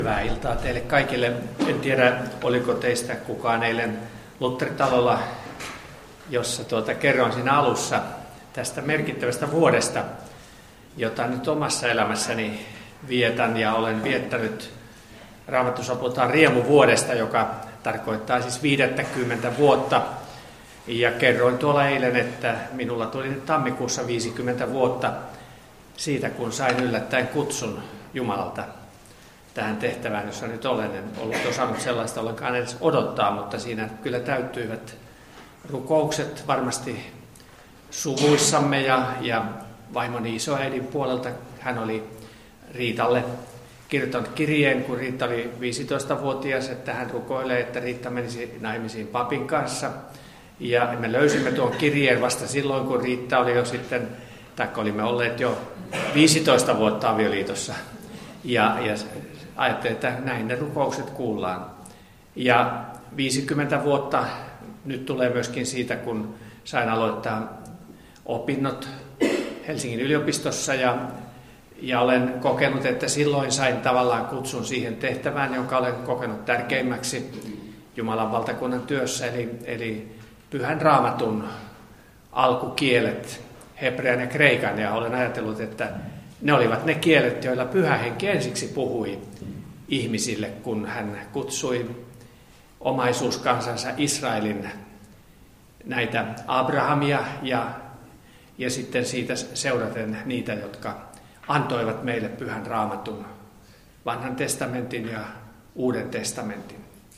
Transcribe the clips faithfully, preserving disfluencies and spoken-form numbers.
Hyvää iltaa teille kaikille. En tiedä, oliko teistä kukaan eilen Lutteritalolla, jossa tuota, kerroin siinä alussa tästä merkittävästä vuodesta, jota nyt omassa elämässäni vietän ja olen viettänyt. Raamatussa puhutaan riemuvuodesta, joka tarkoittaa siis viisikymmentä vuotta. Ja kerroin tuolla eilen, että minulla tuli nyt tammikuussa viisikymmentä vuotta siitä, kun sain yllättäen kutsun Jumalalta tähän tehtävään, jossa nyt olen. En ollut osannut sellaista ollenkaan edes odottaa, mutta siinä kyllä täyttyivät rukoukset varmasti suvuissamme ja, ja vaimoni isoäidin puolelta. Hän oli Riitalle kirjoittanut kirjeen, kun Riitta oli viisitoistavuotias, että hän rukoilee, että Riitta menisi naimisiin papin kanssa. Ja me löysimme tuon kirjeen vasta silloin, kun Riitta oli jo sitten, tai olimme olleet jo viisitoista vuotta avioliitossa. Ja, ja ajattelin, että näin ne rukoukset kuullaan. Ja viisikymmentä vuotta nyt tulee myöskin siitä, kun sain aloittaa opinnot Helsingin yliopistossa. Ja, ja olen kokenut, että silloin sain tavallaan kutsun siihen tehtävään, jonka olen kokenut tärkeimmäksi Jumalan valtakunnan työssä, eli, eli Pyhän Raamatun alkukielet, hebrean ja kreikan, ja olen ajatellut, että ne olivat ne kielet, joilla Pyhä Henki ensiksi puhui ihmisille, kun hän kutsui omaisuuskansansa Israelin, näitä Abrahamia ja, ja sitten siitä seuraten niitä, jotka antoivat meille Pyhän Raamatun, Vanhan testamentin ja Uuden testamentin.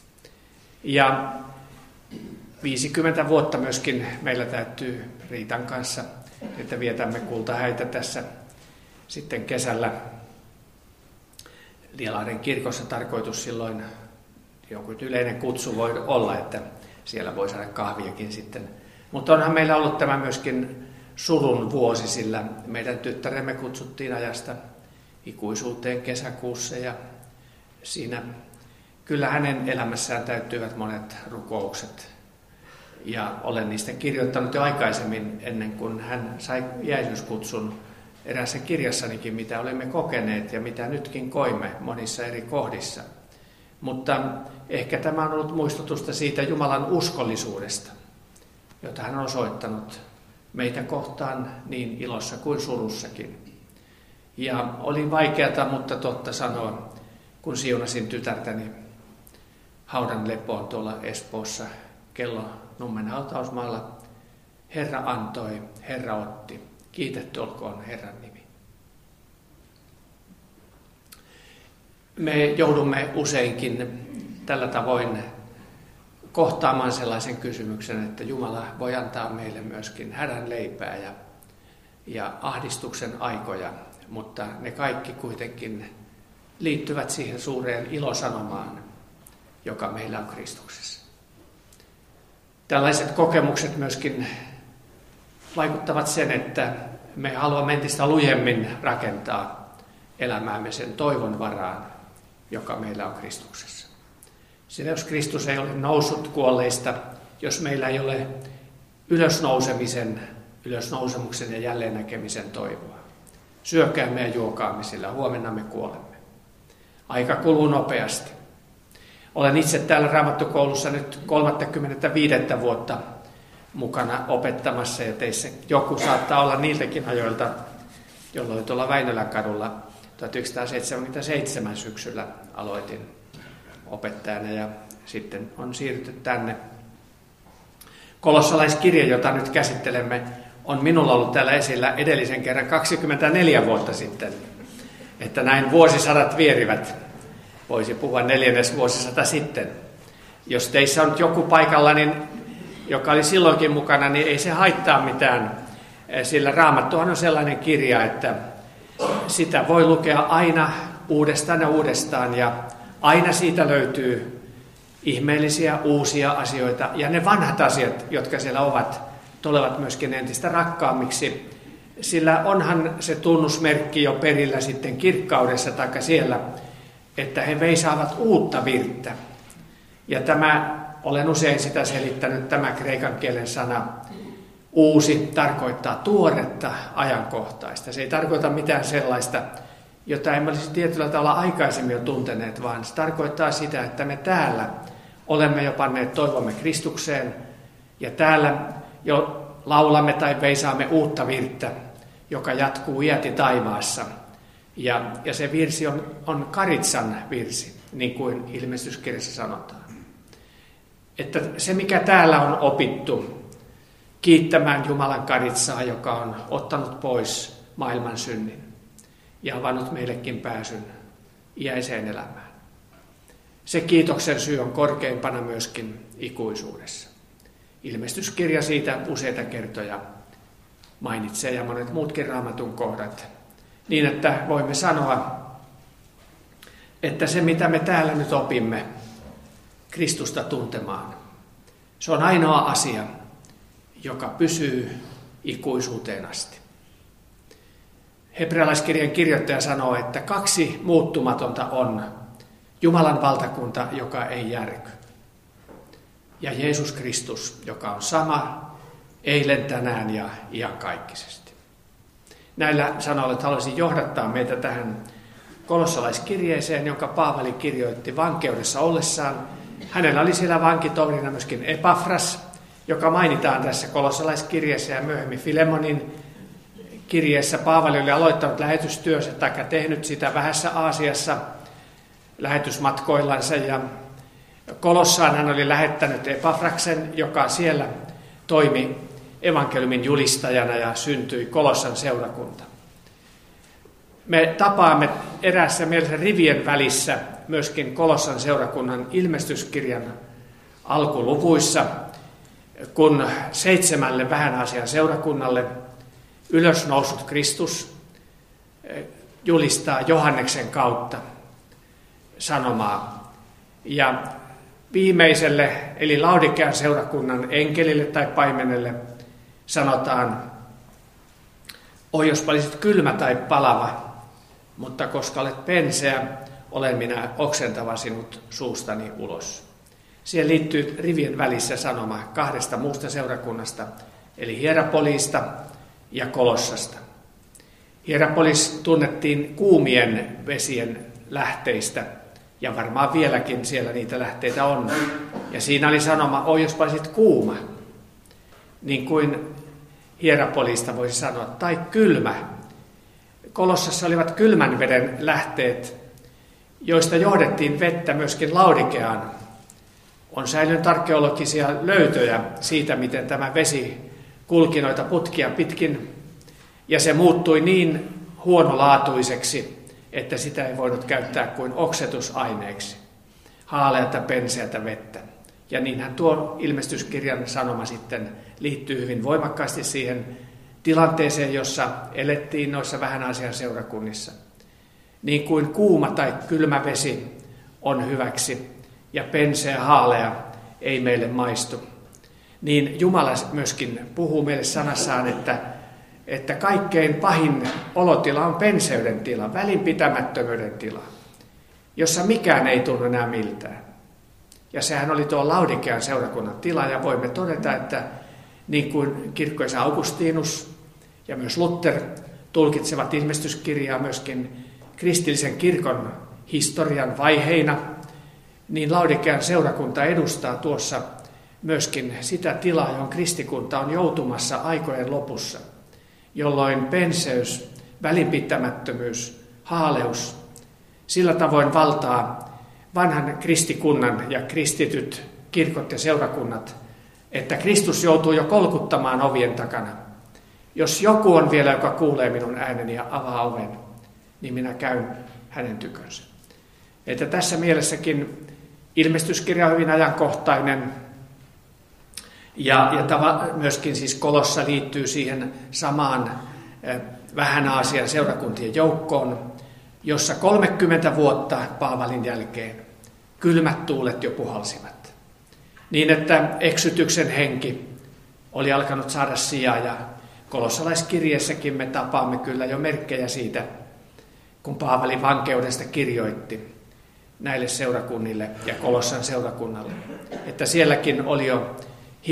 Ja viisikymmentä vuotta myöskin meillä täytyy Riitan kanssa, että vietämme kultahäitä tässä sitten kesällä. Lielahden kirkossa tarkoitus silloin, joku yleinen kutsu voi olla, että siellä voi saada kahviakin sitten. Mutta onhan meillä ollut tämä myöskin surun vuosi, sillä meidän tyttäremme kutsuttiin ajasta ikuisuuteen kesäkuussa ja siinä kyllä hänen elämässään täyttyivät monet rukoukset. Ja olen niistä kirjoittanut jo aikaisemmin, ennen kuin hän sai jäisyyskutsun eräässä kirjassanikin, mitä olemme kokeneet ja mitä nytkin koimme monissa eri kohdissa. Mutta ehkä tämä on ollut muistutusta siitä Jumalan uskollisuudesta, jota hän on osoittanut meitä kohtaan niin ilossa kuin surussakin. Ja oli vaikeata, mutta totta sanoa, kun siunasin tytärtäni haudan lepoon tuolla Espoossa kello Nummen hautausmaalla. Herra antoi, Herra otti. Kiitetty olkoon Herran nimi. Me joudumme useinkin tällä tavoin kohtaamaan sellaisen kysymyksen, että Jumala voi antaa meille myöskin hädän leipää ja, ja ahdistuksen aikoja, mutta ne kaikki kuitenkin liittyvät siihen suureen ilosanomaan, joka meillä on Kristuksessa. Tällaiset kokemukset myöskin vaikuttavat sen, että me haluamme entistä lujemmin rakentaa elämäämme sen toivon varaan, joka meillä on Kristuksessa. Sillä jos Kristus ei ole noussut kuolleista, jos meillä ei ole ylösnousemisen, ylösnousemuksen ja jälleen näkemisen toivoa, syökäämme ja juokaamme, sillä huomenna me kuolemme. Aika kuluu nopeasti. Olen itse täällä Raamattukoulussa nyt kolmekymmentäviisi vuotta mukana opettamassa, ja teissä joku saattaa olla niiltäkin ajoilta, jolloin tuolla Väinölän kadulla tuhatyhdeksänsataaseitsemänkymmentäseitsemän syksyllä aloitin opettajana, ja sitten on siirrytty tänne. Kolossalaiskirja, jota nyt käsittelemme, on minulla ollut täällä esillä edellisen kerran kaksikymmentäneljä vuotta sitten, että näin vuosisadat vierivät. Voisi puhua neljännes vuosisata sitten. Jos teissä on joku paikalla, niin, joka oli silloinkin mukana, niin ei se haittaa mitään. Sillä Raamattuhan on sellainen kirja, että sitä voi lukea aina uudestaan ja uudestaan. Ja aina siitä löytyy ihmeellisiä uusia asioita. Ja ne vanhat asiat, jotka siellä ovat, tulevat myöskin entistä rakkaammiksi. Sillä onhan se tunnusmerkki jo perillä sitten kirkkaudessa taikka siellä, että he veisaavat uutta virttä. Ja tämä, olen usein sitä selittänyt, tämä kreikan kielen sana uusi tarkoittaa tuoretta, ajankohtaista. Se ei tarkoita mitään sellaista, jota emme olisi tietyllä tavalla aikaisemmin jo tunteneet, vaan se tarkoittaa sitä, että me täällä olemme jo panneet toivomme Kristukseen ja täällä jo laulamme tai veisaamme uutta virttä, joka jatkuu iäti taivaassa. Ja, ja se virsi on, on Karitsan virsi, niin kuin ilmestyskirjassa sanotaan. Että se, mikä täällä on opittu, kiittämään Jumalan Karitsaa, joka on ottanut pois maailman synnin ja avannut meillekin pääsyn iäiseen elämään. Se kiitoksen syy on korkeimpana myöskin ikuisuudessa. Ilmestyskirja siitä useita kertoja mainitsee ja monet muutkin Raamatun kohdat. Niin, että voimme sanoa, että se mitä me täällä nyt opimme Kristusta tuntemaan, se on ainoa asia, joka pysyy ikuisuuteen asti. Hebrealaiskirjan kirjoittaja sanoo, että kaksi muuttumatonta on Jumalan valtakunta, joka ei järky, ja Jeesus Kristus, joka on sama eilen, tänään ja iankaikkisesti. Näillä sanoilla haluaisin johdattaa meitä tähän kolossalaiskirjeeseen, jonka Paavali kirjoitti vankeudessa ollessaan. Hänellä oli siellä vankitoverina myöskin Epafras, joka mainitaan tässä kolossalaiskirjeessä ja myöhemmin Filemonin kirjeessä. Paavali oli aloittanut lähetystyössä tai tehnyt sitä vähässä Aasiassa lähetysmatkoillansa ja Kolossaan hän oli lähettänyt Epafraksen, joka siellä toimi evankeliumin julistajana ja syntyi Kolossan seurakunta. Me tapaamme eräässä mielessä rivien välissä myöskin Kolossan seurakunnan ilmestyskirjan alkuluvuissa, kun seitsemälle vähän Aasian seurakunnalle ylösnousut Kristus julistaa Johanneksen kautta sanomaa. Ja viimeiselle, eli Laodikean seurakunnan enkelille tai paimenelle sanotaan, oi jos olisit kylmä tai palava, mutta koska olet penseä, olen minä oksentava sinut suustani ulos. Siihen liittyy rivien välissä sanoma kahdesta muusta seurakunnasta, eli Hierapolista ja Kolossasta. Hierapolis tunnettiin kuumien vesien lähteistä, ja varmaan vieläkin siellä niitä lähteitä on. Ja siinä oli sanoma, oi jos olisit kuuma, niin kuin Hierapolista voisi sanoa, tai kylmä. Kolossassa olivat kylmän veden lähteet, joista johdettiin vettä myöskin Laodikeaan. On säilynyt arkeologisia löytöjä siitä, miten tämä vesi kulki noita putkia pitkin, ja se muuttui niin huonolaatuiseksi, että sitä ei voinut käyttää kuin oksetusaineeksi, haaleata penseätä vettä. Ja niinhän tuo ilmestyskirjan sanoma sitten liittyy hyvin voimakkaasti siihen tilanteeseen, jossa elettiin noissa vähän Aasian seurakunnissa. Niin kuin kuuma tai kylmä vesi on hyväksi ja penseä haalea ei meille maistu, niin Jumala myöskin puhuu meille sanassaan, että, että kaikkein pahin olotila on penseyden tila, välinpitämättömyyden tila, jossa mikään ei tunnu enää miltään. Ja sehän oli tuo Laodikean seurakunnan tila, ja voimme todeta, että niin kuin kirkkoisä Augustinus ja myös Luther tulkitsevat ilmestyskirjaa myöskin kristillisen kirkon historian vaiheina, niin Laodikean seurakunta edustaa tuossa myöskin sitä tilaa, johon kristikunta on joutumassa aikojen lopussa, jolloin penseys, välinpitämättömyys, haaleus sillä tavoin valtaa vanhan kristikunnan ja kristityt kirkot ja seurakunnat, että Kristus joutuu jo kolkuttamaan ovien takana. Jos joku on vielä, joka kuulee minun ääneni ja avaa oven, niin minä käyn hänen tykönsä. Että tässä mielessäkin ilmestyskirja on hyvin ajankohtainen, ja, ja tava, myöskin siis Kolossa liittyy siihen samaan eh, vähän Aasian seurakuntien joukkoon, jossa kolmekymmentä vuotta Paavalin jälkeen kylmät tuulet jo puhalsivat. Niin, että eksytyksen henki oli alkanut saada sijaa, ja kolossalaiskirjeessäkin me tapaamme kyllä jo merkkejä siitä, kun Paavali vankeudesta kirjoitti näille seurakunnille ja Kolossan seurakunnalle, että sielläkin oli jo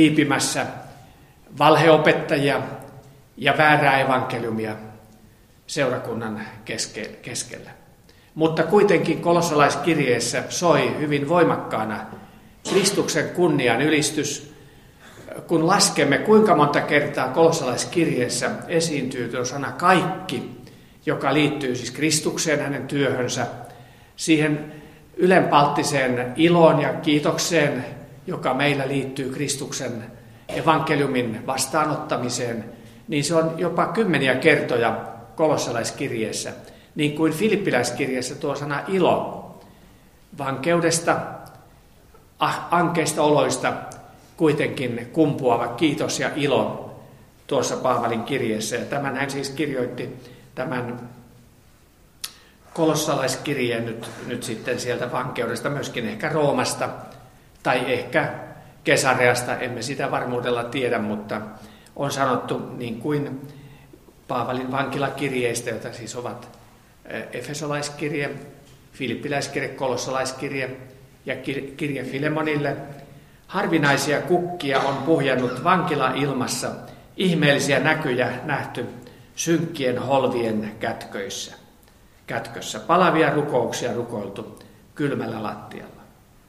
hiipimässä valheopettajia ja väärää evankeliumia seurakunnan keske, keskellä. Mutta kuitenkin kolossalaiskirjeessä soi hyvin voimakkaana Kristuksen kunnian ylistys, kun laskemme kuinka monta kertaa kolossalaiskirjeessä esiintyy tuo sana kaikki, joka liittyy siis Kristukseen, hänen työhönsä, siihen ylenpalttiseen iloon ja kiitokseen, joka meillä liittyy Kristuksen evankeliumin vastaanottamiseen, niin se on jopa kymmeniä kertoja kolossalaiskirjeessä, niin kuin filippiläiskirjeessä tuo sana ilo, vankeudesta, ankeista oloista kuitenkin kumpuava kiitos ja ilo tuossa Paavalin kirjeessä. Ja tämän hän siis kirjoitti tämän kolossalaiskirjeen nyt, nyt sitten sieltä vankeudesta, myöskin ehkä Roomasta tai ehkä Kesareasta, emme sitä varmuudella tiedä, mutta on sanottu niin kuin Paavalin vankilakirjeistä, joita siis ovat efesolaiskirje, filippiläiskirje, kolossalaiskirje ja kirje Filemonille. Harvinaisia kukkia on puhjannut vankilailmassa, ihmeellisiä näkyjä nähty synkkien holvien kätköissä, kätkössä, palavia rukouksia rukoiltu kylmällä lattialla.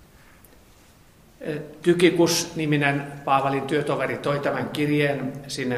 Tykikus-niminen Paavalin työtoveri toi tämän kirjeen sinne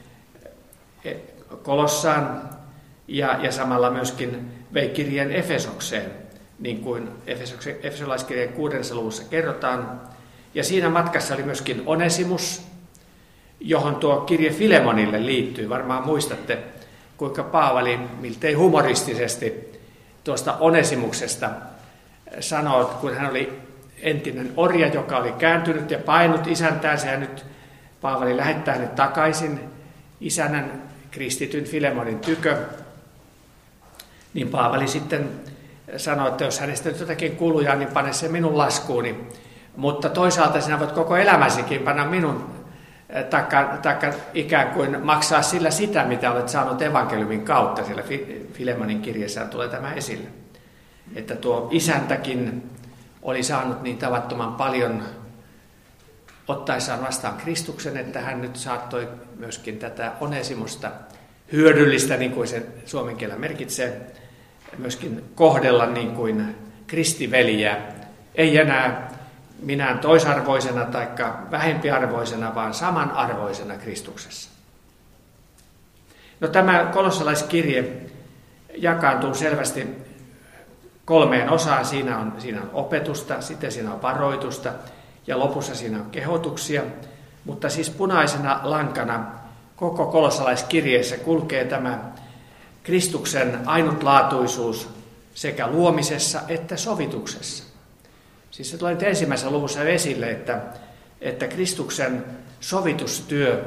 Kolossaan ja, ja samalla myöskin vei kirjeen Efesokseen, niin kuin efesolaiskirjeen kuudennessa luvussa kerrotaan. Ja siinä matkassa oli myöskin Onesimus, johon tuo kirje Filemonille liittyy. Varmaan muistatte, kuinka Paavali miltei humoristisesti tuosta Onesimuksesta sanoo, kun hän oli entinen orja, joka oli kääntynyt ja painut isäntäänsä, ja nyt Paavali lähettää hänet takaisin isännän kristityn Filemonin tykö, niin Paavali sitten sanoi, että jos hänestä nyt jotakin kuluja, niin pane se minun laskuuni. Mutta toisaalta sinä voit koko elämäsikin panna minun, taikka, taikka ikään kuin maksaa sillä sitä, mitä olet saanut evankeliumin kautta. Siellä Filemonin kirjassa tulee tämä esille. Että tuo isäntäkin oli saanut niin tavattoman paljon ottaessaan vastaan Kristuksen, että hän nyt saattoi myöskin tätä Onesimusta hyödyllistä, niin kuin se suomen kielellä merkitsee, myöskin kohdella niin kuin kristiveliä. Ei enää minään toisarvoisena tai vähempiarvoisena, vaan samanarvoisena Kristuksessa. No, tämä kolossalaiskirje jakaantuu selvästi kolmeen osaan. Siinä on, siinä on opetusta, sitten siinä on varoitusta ja lopussa siinä on kehotuksia. Mutta siis punaisena lankana koko kolossalaiskirjeessä kulkee tämä Kristuksen ainutlaatuisuus sekä luomisessa että sovituksessa. Siis se tulee nyt ensimmäisessä luvussa esille, että, että Kristuksen sovitustyö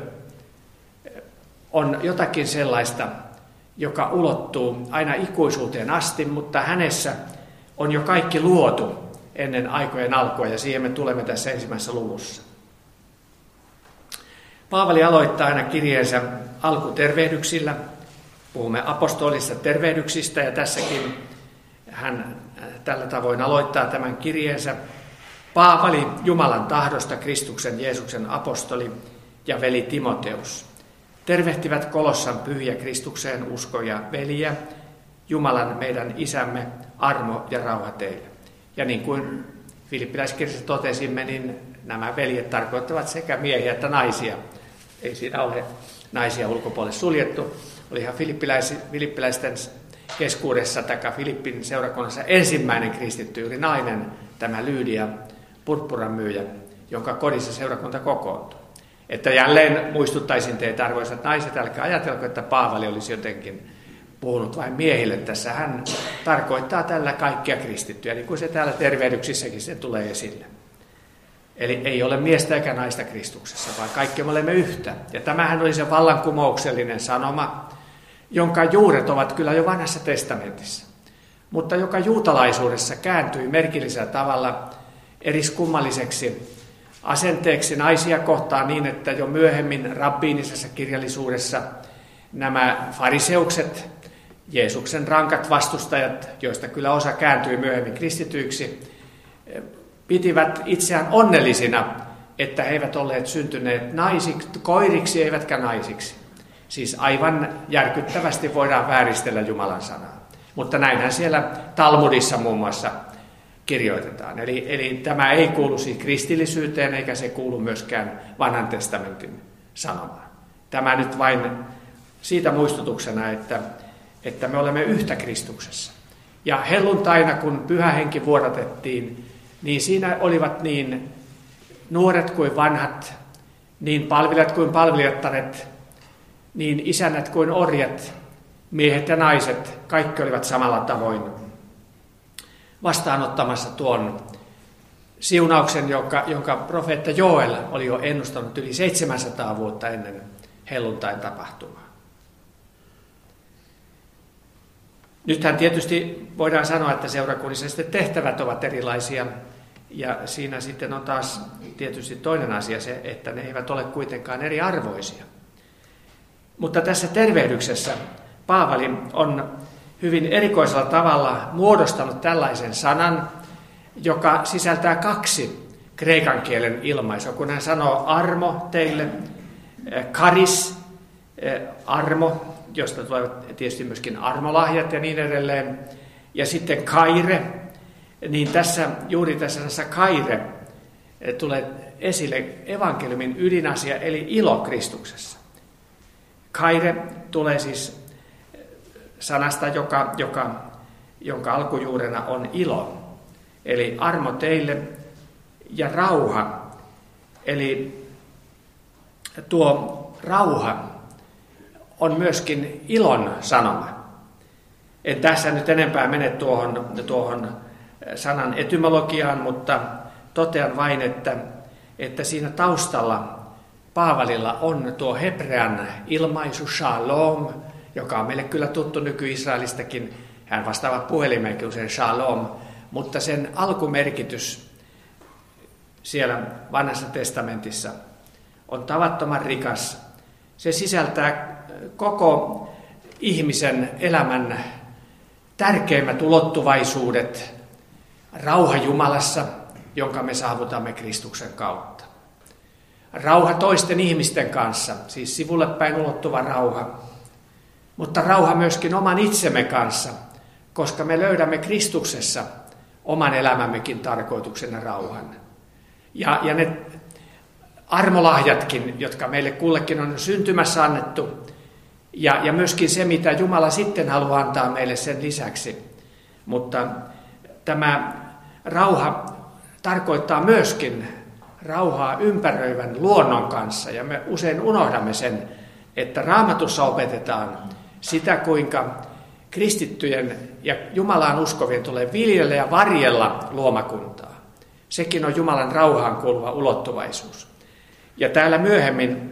on jotakin sellaista, joka ulottuu aina ikuisuuteen asti, mutta hänessä on jo kaikki luotu ennen aikojen alkua, ja siihen me tulemme tässä ensimmäisessä luvussa. Paavali aloittaa aina kirjeensä alkutervehdyksillä. Puhumme apostolista tervehdyksistä, ja tässäkin hän tällä tavoin aloittaa tämän kirjeensä. Paavali, Jumalan tahdosta Kristuksen Jeesuksen apostoli ja veli Timoteus, tervehtivät Kolossan pyhiä Kristukseen uskoja veliä, Jumalan meidän isämme, armo ja rauha teille. Ja niin kuin filippiläiskirjassa totesimme, niin nämä veljet tarkoittavat sekä miehiä että naisia. Ei siinä ole naisia ulkopuolelle suljettu. Oli ihan filippiläisten keskuudessa tai Filippin seurakunnassa ensimmäinen kristitty juuri nainen, tämä Lyydia, purppuran myyjä, jonka kodissa seurakunta kokoontui. Että jälleen muistuttaisin teitä, arvoisat naiset, älkää ajatelko, että Paavali olisi jotenkin puhunut vain miehille. Tässä hän tarkoittaa tällä kaikkia kristittyjä, niin kuin se täällä tervehdyksissäkin se tulee esille. Eli ei ole miestä eikä naista Kristuksessa, vaan kaikki me olemme yhtä. Ja tämähän oli se vallankumouksellinen sanoma, jonka juuret ovat kyllä jo vanhassa testamentissa, mutta joka juutalaisuudessa kääntyi merkillisellä tavalla eriskummalliseksi asenteeksi naisia kohtaan niin, että jo myöhemmin rabbiinisessa kirjallisuudessa nämä fariseukset, Jeesuksen rankat vastustajat, joista kyllä osa kääntyi myöhemmin kristityiksi, pitivät itseään onnellisina, että he eivät olleet syntyneet naisiksi, koiriksi eivätkä naisiksi. Siis aivan järkyttävästi voidaan vääristellä Jumalan sanaa. Mutta näinhän siellä Talmudissa muun muassa kirjoitetaan. Eli, eli tämä ei kuulu siis kristillisyyteen, eikä se kuulu myöskään Vanhan testamentin sanomaan. Tämä nyt vain siitä muistutuksena, että, että me olemme yhtä Kristuksessa. Ja helluntaina, kun Pyhä Henki vuodatettiin, niin siinä olivat niin nuoret kuin vanhat, niin palvelijat kuin palvelijattaret, niin isännät kuin orjat, miehet ja naiset, kaikki olivat samalla tavoin vastaanottamassa tuon siunauksen, jonka, jonka profeetta Joel oli jo ennustanut yli seitsemänsataa vuotta ennen helluntain tapahtumaa. Nythän tietysti voidaan sanoa, että seurakunnissa tehtävät ovat erilaisia, ja siinä sitten on taas tietysti toinen asia se, että ne eivät ole kuitenkaan eriarvoisia. Mutta tässä tervehdyksessä Paavali on hyvin erikoisella tavalla muodostanut tällaisen sanan, joka sisältää kaksi kreikan kielen ilmaisua. Kun hän sanoo armo teille, karis, armo, josta tulevat tietysti myöskin armolahjat ja niin edelleen, ja sitten kaire, niin tässä juuri tässä sanassa kaire tulee esille evankeliumin ydinasia, eli ilo Kristuksessa. Kaire tulee siis sanasta, joka, joka, jonka alkujuurena on ilo, eli armo teille ja rauha. Eli tuo rauha on myöskin ilon sanoma. En tässä nyt enempää mene tuohon, tuohon sanan etymologiaan, mutta totean vain, että, että siinä taustalla Paavalilla on tuo hebrean ilmaisu shalom, joka on meille kyllä tuttu nyky-Israelistakin. Hän vastaava puhelimeenkin usein shalom, mutta sen alkumerkitys siellä Vanhassa testamentissa on tavattoman rikas. Se sisältää koko ihmisen elämän tärkeimmät ulottuvaisuudet, rauha Jumalassa, jonka me saavutamme Kristuksen kautta. Rauha toisten ihmisten kanssa, siis sivulle päin ulottuva rauha, mutta rauha myöskin oman itsemme kanssa, koska me löydämme Kristuksessa oman elämämmekin tarkoituksen ja rauhan. Ja, ja ne armolahjatkin, jotka meille kullekin on syntymässä annettu, ja, ja myöskin se, mitä Jumala sitten haluaa antaa meille sen lisäksi. Mutta tämä rauha tarkoittaa myöskin rauhaa ympäröivän luonnon kanssa, ja me usein unohdamme sen, että Raamatussa opetetaan sitä, kuinka kristittyjen ja Jumalaan uskovien tulee viljellä ja varjella luomakuntaa. Sekin on Jumalan rauhaan kuuluva ulottuvaisuus. Ja täällä myöhemmin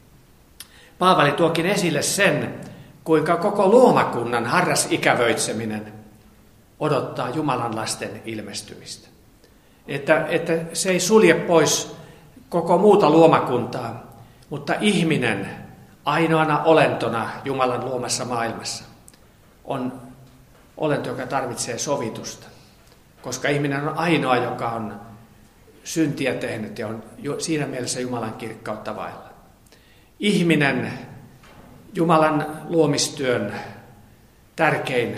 Paavali tuokin esille sen, kuinka koko luomakunnan harrasikävöitseminen odottaa Jumalan lasten ilmestymistä. Että, että se ei sulje pois koko muuta luomakuntaa, mutta ihminen ainoana olentona Jumalan luomassa maailmassa on olento, joka tarvitsee sovitusta, koska ihminen on ainoa, joka on syntiä tehnyt ja on siinä mielessä Jumalan kirkkautta vailla. Ihminen, Jumalan luomistyön tärkein,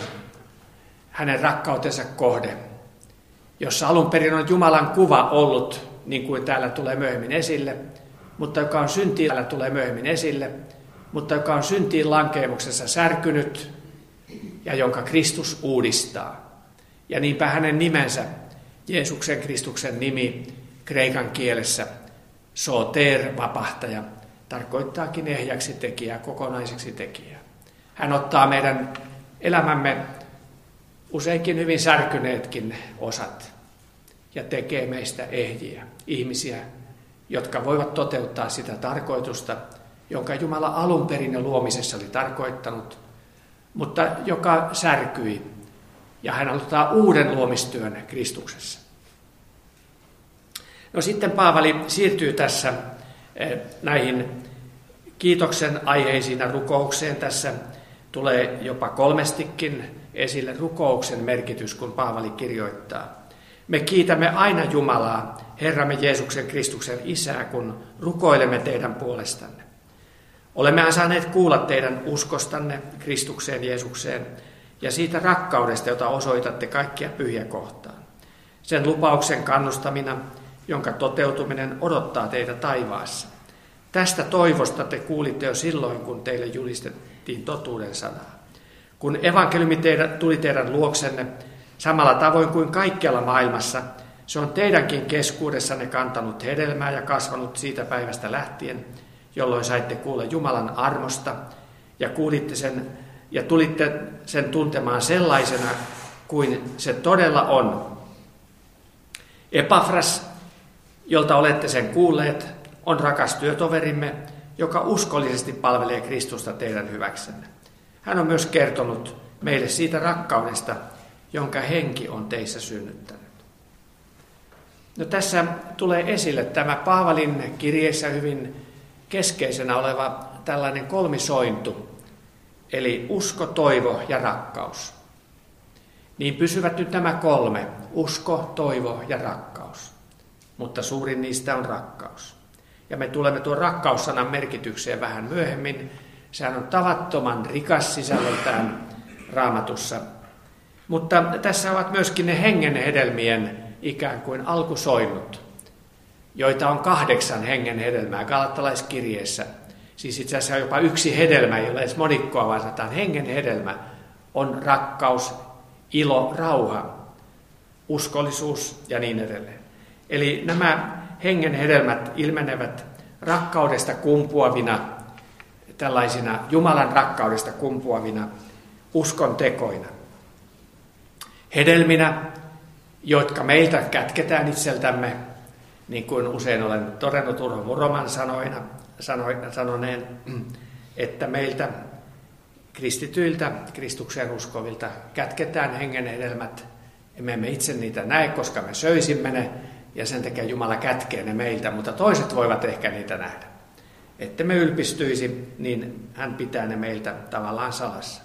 hänen rakkautensa kohde, jossa alun perin on Jumalan kuva ollut, niin kuin täällä tulee myöhemmin esille, mutta joka on syntiin, täällä tulee myöhemmin esille, mutta joka on syntiin lankeemuksessa särkynyt ja jonka Kristus uudistaa. Ja niinpä hänen nimensä, Jeesuksen Kristuksen nimi kreikan kielessä, soter, vapahtaja, tarkoittaakin ehjäksi tekijää, kokonaiseksi tekijää. Hän ottaa meidän elämämme useinkin hyvin särkyneetkin osat ja tekee meistä ehjiä, ihmisiä, jotka voivat toteuttaa sitä tarkoitusta, jonka Jumala alun perin jo luomisessa oli tarkoittanut, mutta joka särkyi, ja hän aloittaa uuden luomistyön Kristuksessa. No sitten Paavali siirtyy tässä näihin kiitoksen aiheisiin ja rukoukseen. Tässä tulee jopa kolmestikin esille rukouksen merkitys, kun Paavali kirjoittaa. Me kiitämme aina Jumalaa, Herramme Jeesuksen Kristuksen Isää, kun rukoilemme teidän puolestanne. Olemmehan saaneet kuulla teidän uskostanne Kristukseen Jeesukseen ja siitä rakkaudesta, jota osoitatte kaikkia pyhiä kohtaan. Sen lupauksen kannustamina, jonka toteutuminen odottaa teitä taivaassa. Tästä toivosta te kuulitte jo silloin, kun teille julistettiin totuuden sanaa. Kun evankeliumi teidän, tuli teidän luoksenne, samalla tavoin kuin kaikkialla maailmassa, se on teidänkin keskuudessanne kantanut hedelmää ja kasvanut siitä päivästä lähtien, jolloin saitte kuulla Jumalan armosta ja kuulitte sen ja tulitte sen tuntemaan sellaisena kuin se todella on. Epafras, jolta olette sen kuulleet, on rakas työtoverimme, joka uskollisesti palvelee Kristusta teidän hyväksenne. Hän on myös kertonut meille siitä rakkaudesta, jonka henki on teissä synnyttänyt. No, tässä tulee esille tämä Paavalin kirjeessä hyvin keskeisenä oleva tällainen kolmisointu, eli usko, toivo ja rakkaus. Niin pysyvät nyt nämä kolme, usko, toivo ja rakkaus, mutta suurin niistä on rakkaus. Ja me tulemme tuon rakkaussanan merkitykseen vähän myöhemmin. Sehän on tavattoman rikas sisällöltään Raamatussa. Mutta tässä ovat myöskin ne hengen hedelmien ikään kuin alkusoinnut, joita on kahdeksan hengen hedelmää galattalaiskirjeessä. Siis itse asiassa jopa yksi hedelmä, ei ole edes monikkoa, vaan sanotaan hengen hedelmä on rakkaus, ilo, rauha, uskollisuus ja niin edelleen. Eli nämä hengen hedelmät ilmenevät rakkaudesta kumpuavina, tällaisina Jumalan rakkaudesta kumpuavina uskon tekoina. Hedelminä, jotka meiltä kätketään itseltämme, niin kuin usein olen todennut Urho Muroman sanoina, sanoina, sanoneen, että meiltä kristityiltä, Kristukseen uskovilta kätketään hengen hedelmät. Emme emme itse niitä näe, koska me söisimme ne, ja sen takia Jumala kätkee ne meiltä, mutta toiset voivat ehkä niitä nähdä. Että me ylpistyisi, niin hän pitää ne meiltä tavallaan salassa.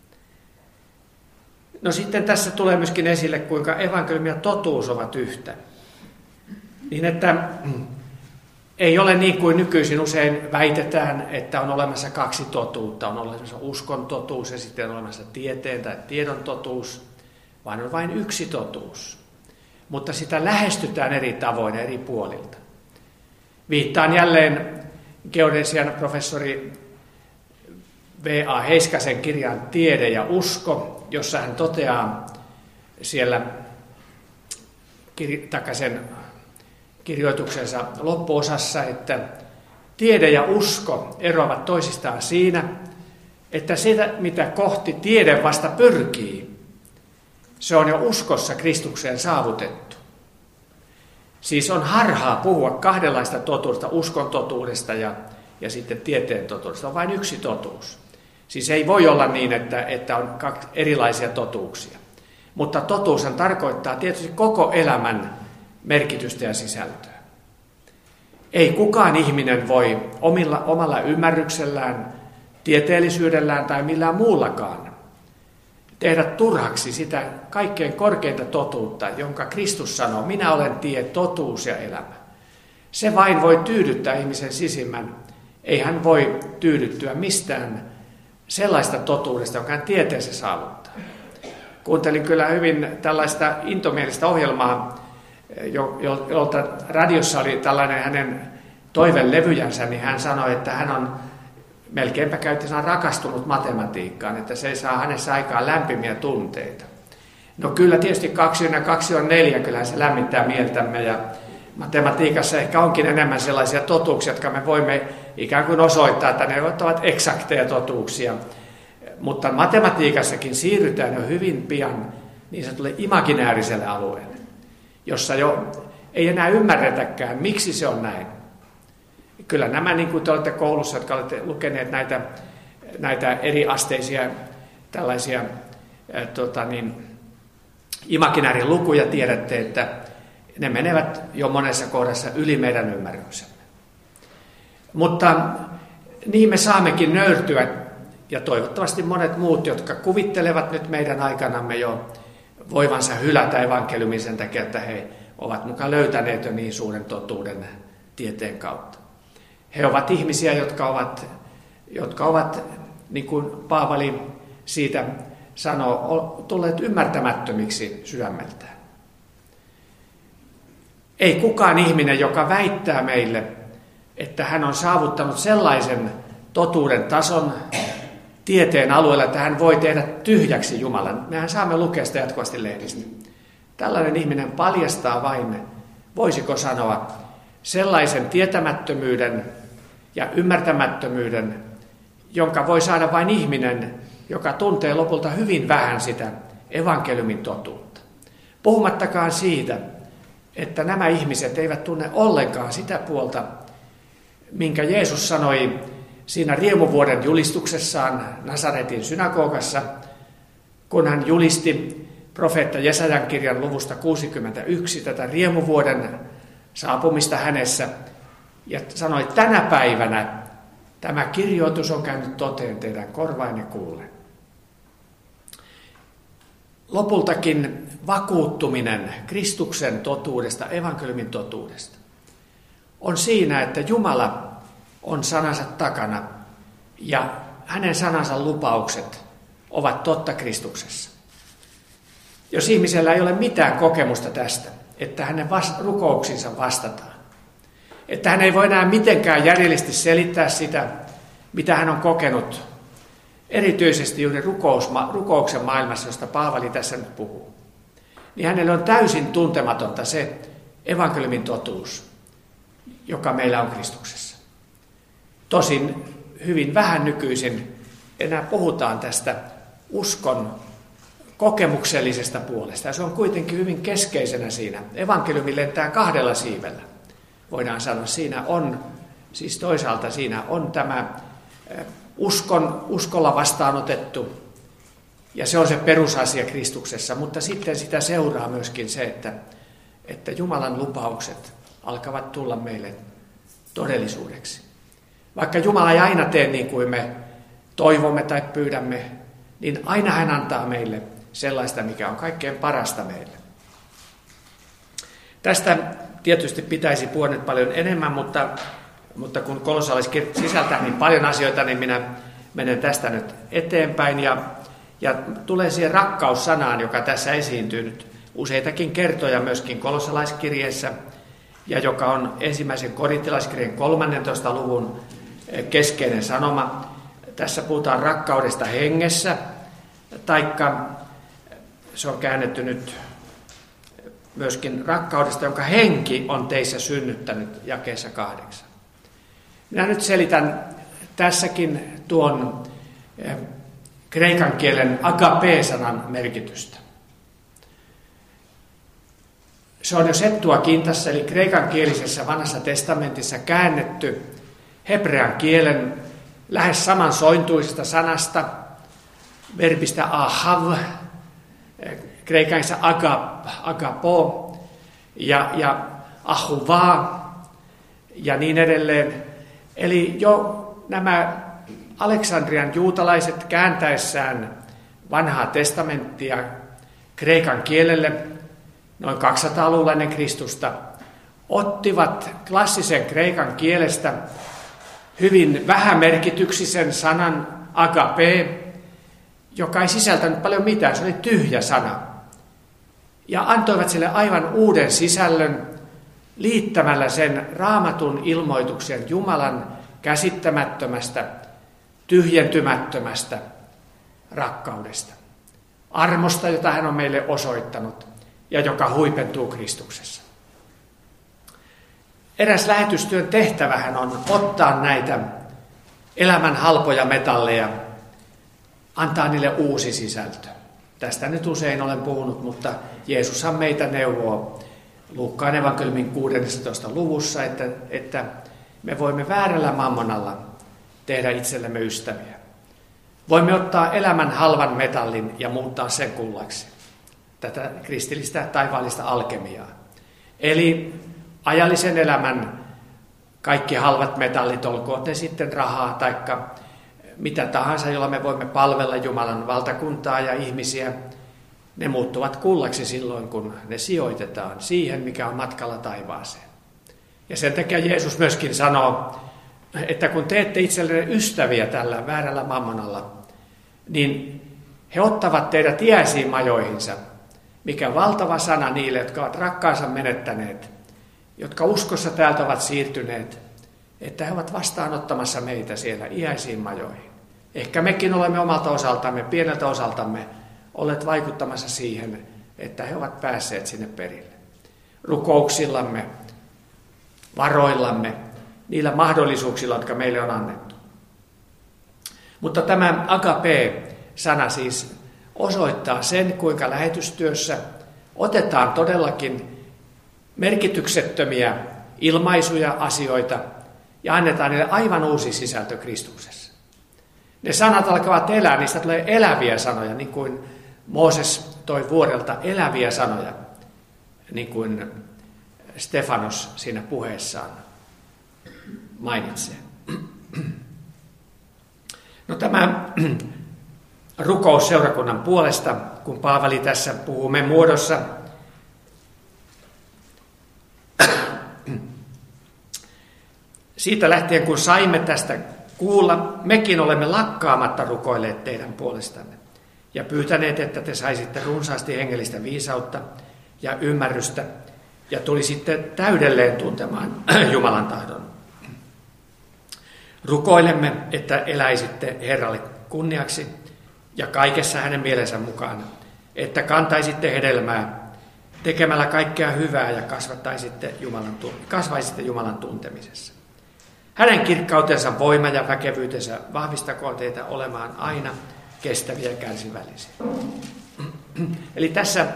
No sitten tässä tulee myöskin esille, kuinka evankeliumi ja totuus ovat yhtä. Niin että ei ole niin kuin nykyisin usein väitetään, että on olemassa kaksi totuutta. On olemassa uskon totuus ja sitten on olemassa tieteen tai tiedon totuus, vaan on vain yksi totuus. Mutta sitä lähestytään eri tavoin eri puolilta. Viittaan jälleen geodesian professori V A Heiskasen kirjan Tiede ja usko, jossa hän toteaa siellä takaisen kirjoituksensa loppuosassa, että tiede ja usko eroavat toisistaan siinä, että sitä, mitä kohti tiede vasta pyrkii, se on jo uskossa Kristukseen saavutettu. Siis on harhaa puhua kahdenlaista totuudesta, uskon totuudesta ja, ja sitten tieteen totuudesta. On vain yksi totuus. Siis ei voi olla niin, että, että on kaksi erilaisia totuuksia. Mutta totuushan tarkoittaa tietysti koko elämän merkitystä ja sisältöä. Ei kukaan ihminen voi omilla, omalla ymmärryksellään, tieteellisyydellään tai millään muullakaan tehdä turhaksi sitä kaikkein korkeinta totuutta, jonka Kristus sanoo, minä olen tie, totuus ja elämä. Se vain voi tyydyttää ihmisen sisimmän. Ei hän voi tyydyttyä mistään sellaista totuudesta, jonka hän tieteessä saavuttaa. Kuuntelin kyllä hyvin tällaista intomielistä ohjelmaa, jolta radiossa oli tällainen hänen toivelevyjänsä, niin hän sanoi, että hän on melkeinpä käytti sanaa rakastunut matematiikkaan, että se ei saa hänessä aikaan lämpimiä tunteita. No kyllä tietysti kaksi ja kaksi on neljä, kyllähän se lämmittää mieltämme ja matematiikassa ehkä onkin enemmän sellaisia totuuksia, jotka me voimme ikään kuin osoittaa, että ne ovat eksakteja totuuksia. Mutta matematiikassakin siirrytään jo hyvin pian niin sanotulle imaginääriselle alueelle, jossa jo ei enää ymmärretäkään, miksi se on näin. Kyllä nämä, niin kuin te olette koulussa, jotka olette lukeneet näitä, näitä eriasteisia tällaisia ää, tota niin, imaginäärin lukuja, tiedätte, että ne menevät jo monessa kohdassa yli meidän ymmärryksemme. Mutta niin me saammekin nöyrtyä, ja toivottavasti monet muut, jotka kuvittelevat nyt meidän aikanamme jo voivansa hylätä evankeliumin sen takia, että he ovat mukaan löytäneet jo niin suuren totuuden tieteen kautta. He ovat ihmisiä, jotka ovat jotka ovat, niin kuin Paavali siitä sanoo, tulleet ymmärtämättömiksi sydämeltään. Ei kukaan ihminen, joka väittää meille, että hän on saavuttanut sellaisen totuuden tason tieteen alueella, että hän voi tehdä tyhjäksi Jumalan. Mehän saamme lukea sitä jatkuvasti lehdistä. Tällainen ihminen paljastaa vain, voisiko sanoa, sellaisen tietämättömyyden ja ymmärtämättömyyden, jonka voi saada vain ihminen, joka tuntee lopulta hyvin vähän sitä evankeliumin totuutta. Puhumattakaan siitä, että nämä ihmiset eivät tunne ollenkaan sitä puolta, minkä Jeesus sanoi siinä riemuvuoden julistuksessaan Nasaretin synagogassa, kun hän julisti profeetta Jesajan kirjan luvusta kuusikymmentäyksi tätä riemuvuoden saapumista hänessä ja sanoi, että tänä päivänä tämä kirjoitus on käynyt toteen teidän korvainne kuullen. Lopultakin vakuuttuminen Kristuksen totuudesta, evankeliumin totuudesta, on siinä, että Jumala on sanansa takana ja hänen sanansa lupaukset ovat totta Kristuksessa. Jos ihmisellä ei ole mitään kokemusta tästä, että hänen rukouksinsa vastataan, että hän ei voi enää mitenkään järjellisesti selittää sitä, mitä hän on kokenut, erityisesti juuri rukouksen maailmassa, josta Paavali tässä nyt puhuu, niin hänelle on täysin tuntematonta se evankeliumin totuus, joka meillä on Kristuksessa. Tosin hyvin vähän nykyisin enää puhutaan tästä uskon kokemuksellisesta puolesta. Ja se on kuitenkin hyvin keskeisenä siinä. Evankeliumi lentää kahdella siivellä. Voidaan sanoa, siinä on, siis toisaalta siinä on tämä uskon, uskolla vastaanotettu, ja se on se perusasia Kristuksessa, mutta sitten sitä seuraa myöskin se, että, että Jumalan lupaukset alkavat tulla meille todellisuudeksi. Vaikka Jumala ei aina tee niin kuin me toivomme tai pyydämme, niin aina hän antaa meille sellaista, mikä on kaikkein parasta meille. Tästä tietysti pitäisi puhua nyt paljon enemmän, mutta, mutta kun kolossalaiskirja sisältää niin paljon asioita, niin minä menen tästä nyt eteenpäin. Ja, ja tulee siihen rakkaussanaan, joka tässä esiintyy nyt useitakin kertoja myöskin kolossalaiskirjeessä, ja joka on ensimmäisen korintalaiskirjan kolmannentoista luvun keskeinen sanoma. Tässä puhutaan rakkaudesta hengessä, taikka se on käännetty nyt myöskin rakkaudesta, jonka henki on teissä synnyttänyt, jakeessa kahdeksan. Minä nyt selitän tässäkin tuon kreikan kielen agape-sanan merkitystä. Se on jo Septuagintassa, eli kreikan kielisessä vanhassa testamentissa käännetty hebrean kielen lähes samansointuisesta sanasta, verbistä ahav, kreikanissa agap, agapo ja, ja ahuva ja niin edelleen. Eli jo nämä Aleksandrian juutalaiset kääntäessään vanhaa testamenttia kreikan kielelle noin kaksisataaluvulla ennen Kristusta ottivat klassisen kreikan kielestä hyvin vähämerkityksisen sanan agape, joka ei sisältänyt paljon mitään, se oli tyhjä sana. Ja antoivat sille aivan uuden sisällön liittämällä sen Raamatun ilmoituksen Jumalan käsittämättömästä, tyhjentymättömästä rakkaudesta. Armosta, jota hän on meille osoittanut ja joka huipentuu Kristuksessa. Eräs lähetystyön tehtävähän on ottaa näitä elämän halpoja metalleja, antaa niille uusi sisältö. Tästä nyt usein olen puhunut, mutta Jeesushan meitä neuvoo Luukkaan evankeliumin kuudennessatoista luvussa, että, että me voimme väärällä mammonalla tehdä itsellemme ystäviä. Voimme ottaa elämän halvan metallin ja muuttaa sen kullaksi. Tätä kristillistä taivaallista alkemiaa. Eli ajallisen elämän kaikki halvat metallit, olkoon ne sitten rahaa tai mitä tahansa, jolla me voimme palvella Jumalan valtakuntaa ja ihmisiä, ne muuttuvat kullaksi silloin, kun ne sijoitetaan siihen, mikä on matkalla taivaaseen. Ja sen takia Jeesus myöskin sanoo että kun teette itsellenne ystäviä tällä väärällä mammonalla, niin he ottavat teidät iäisiin majoihinsa, mikä valtava sana niille, jotka ovat rakkaansa menettäneet, jotka uskossa täältä ovat siirtyneet, että he ovat vastaanottamassa meitä siellä iäisiin majoihin. Ehkä mekin olemme omalta osaltamme, pieneltä osaltamme, olleet vaikuttamassa siihen, että he ovat päässeet sinne perille. Rukouksillamme, varoillamme, niillä mahdollisuuksilla, jotka meille on annettu. Mutta tämä agape-sana siis osoittaa sen, kuinka lähetystyössä otetaan todellakin merkityksettömiä ilmaisuja, asioita ja annetaan niille aivan uusi sisältö Kristuksessa. Ne sanat alkavat elää, niistä tulee eläviä sanoja, niin kuin Mooses toi vuodelta eläviä sanoja, niin kuin Stefanos siinä puheessaan mainitsee. No tämä rukous seurakunnan puolesta, kun Paavali tässä puhuu me muodossa, siitä lähtien kun saimme tästä kuulla, mekin olemme lakkaamatta rukoilleet teidän puolestanne ja pyytäneet, että te saisitte runsaasti hengellistä viisautta ja ymmärrystä ja tulisitte täydelleen tuntemaan Jumalan tahdon. Rukoilemme, että eläisitte Herralle kunniaksi ja kaikessa hänen mielensä mukaan, että kantaisitte hedelmää tekemällä kaikkea hyvää ja kasvattaisitte Jumalan, kasvaisitte Jumalan tuntemisessa. Hänen kirkkautensa, voima ja väkevyytensä vahvistakoon teitä olemaan aina kestäviä ja kärsivällisiä. Eli tässä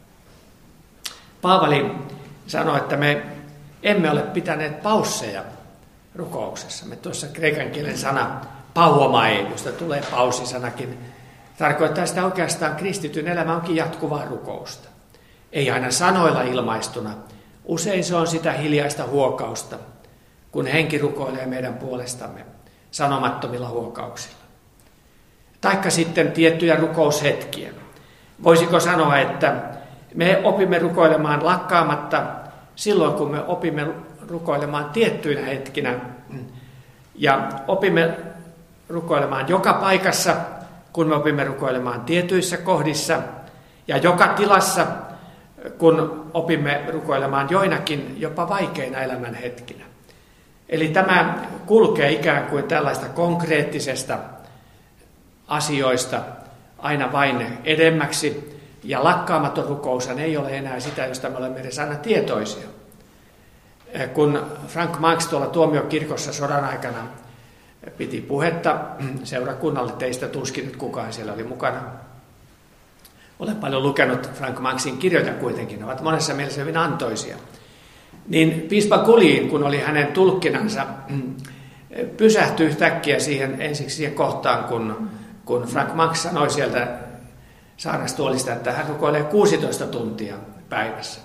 Paavali sanoi, että me emme ole pitäneet pausseja rukouksessa. Me tuossa kreikan kielen sana pauomai, josta tulee pausisanakin, tarkoittaa sitä oikeastaan kristityn elämä onkin jatkuvaa rukousta. Ei aina sanoilla ilmaistuna. Usein se on sitä hiljaista huokausta, kun henki rukoilee meidän puolestamme sanomattomilla huokauksilla. Taikka sitten tiettyjä rukoushetkiä. Voisiko sanoa, että me opimme rukoilemaan lakkaamatta silloin, kun me opimme rukoilemaan tiettyinä hetkinä ja opimme rukoilemaan joka paikassa, kun me opimme rukoilemaan tietyissä kohdissa ja joka tilassa, kun opimme rukoilemaan joinakin jopa vaikeina elämän hetkinä. Eli tämä kulkee ikään kuin tällaista konkreettisesta asioista aina vain edemmäksi, ja lakkaamaton rukoushan ei ole enää sitä, josta me olemme edes aina tietoisia. Kun Frank Manx tuolla Tuomiokirkossa sodan aikana piti puhetta seurakunnalle, teistä tuskin nyt kukaan siellä oli mukana. Olen paljon lukenut Frank Manxin kirjoja kuitenkin, ne ovat monessa mielessä hyvin antoisia. Niin piispa Kulin, kun oli hänen tulkkinansa, pysähtyi yhtäkkiä siihen, ensiksi siihen kohtaan, kun, kun Frank Manx sanoi sieltä saarastuolista, että hän rukoilee kuusitoista tuntia päivässä.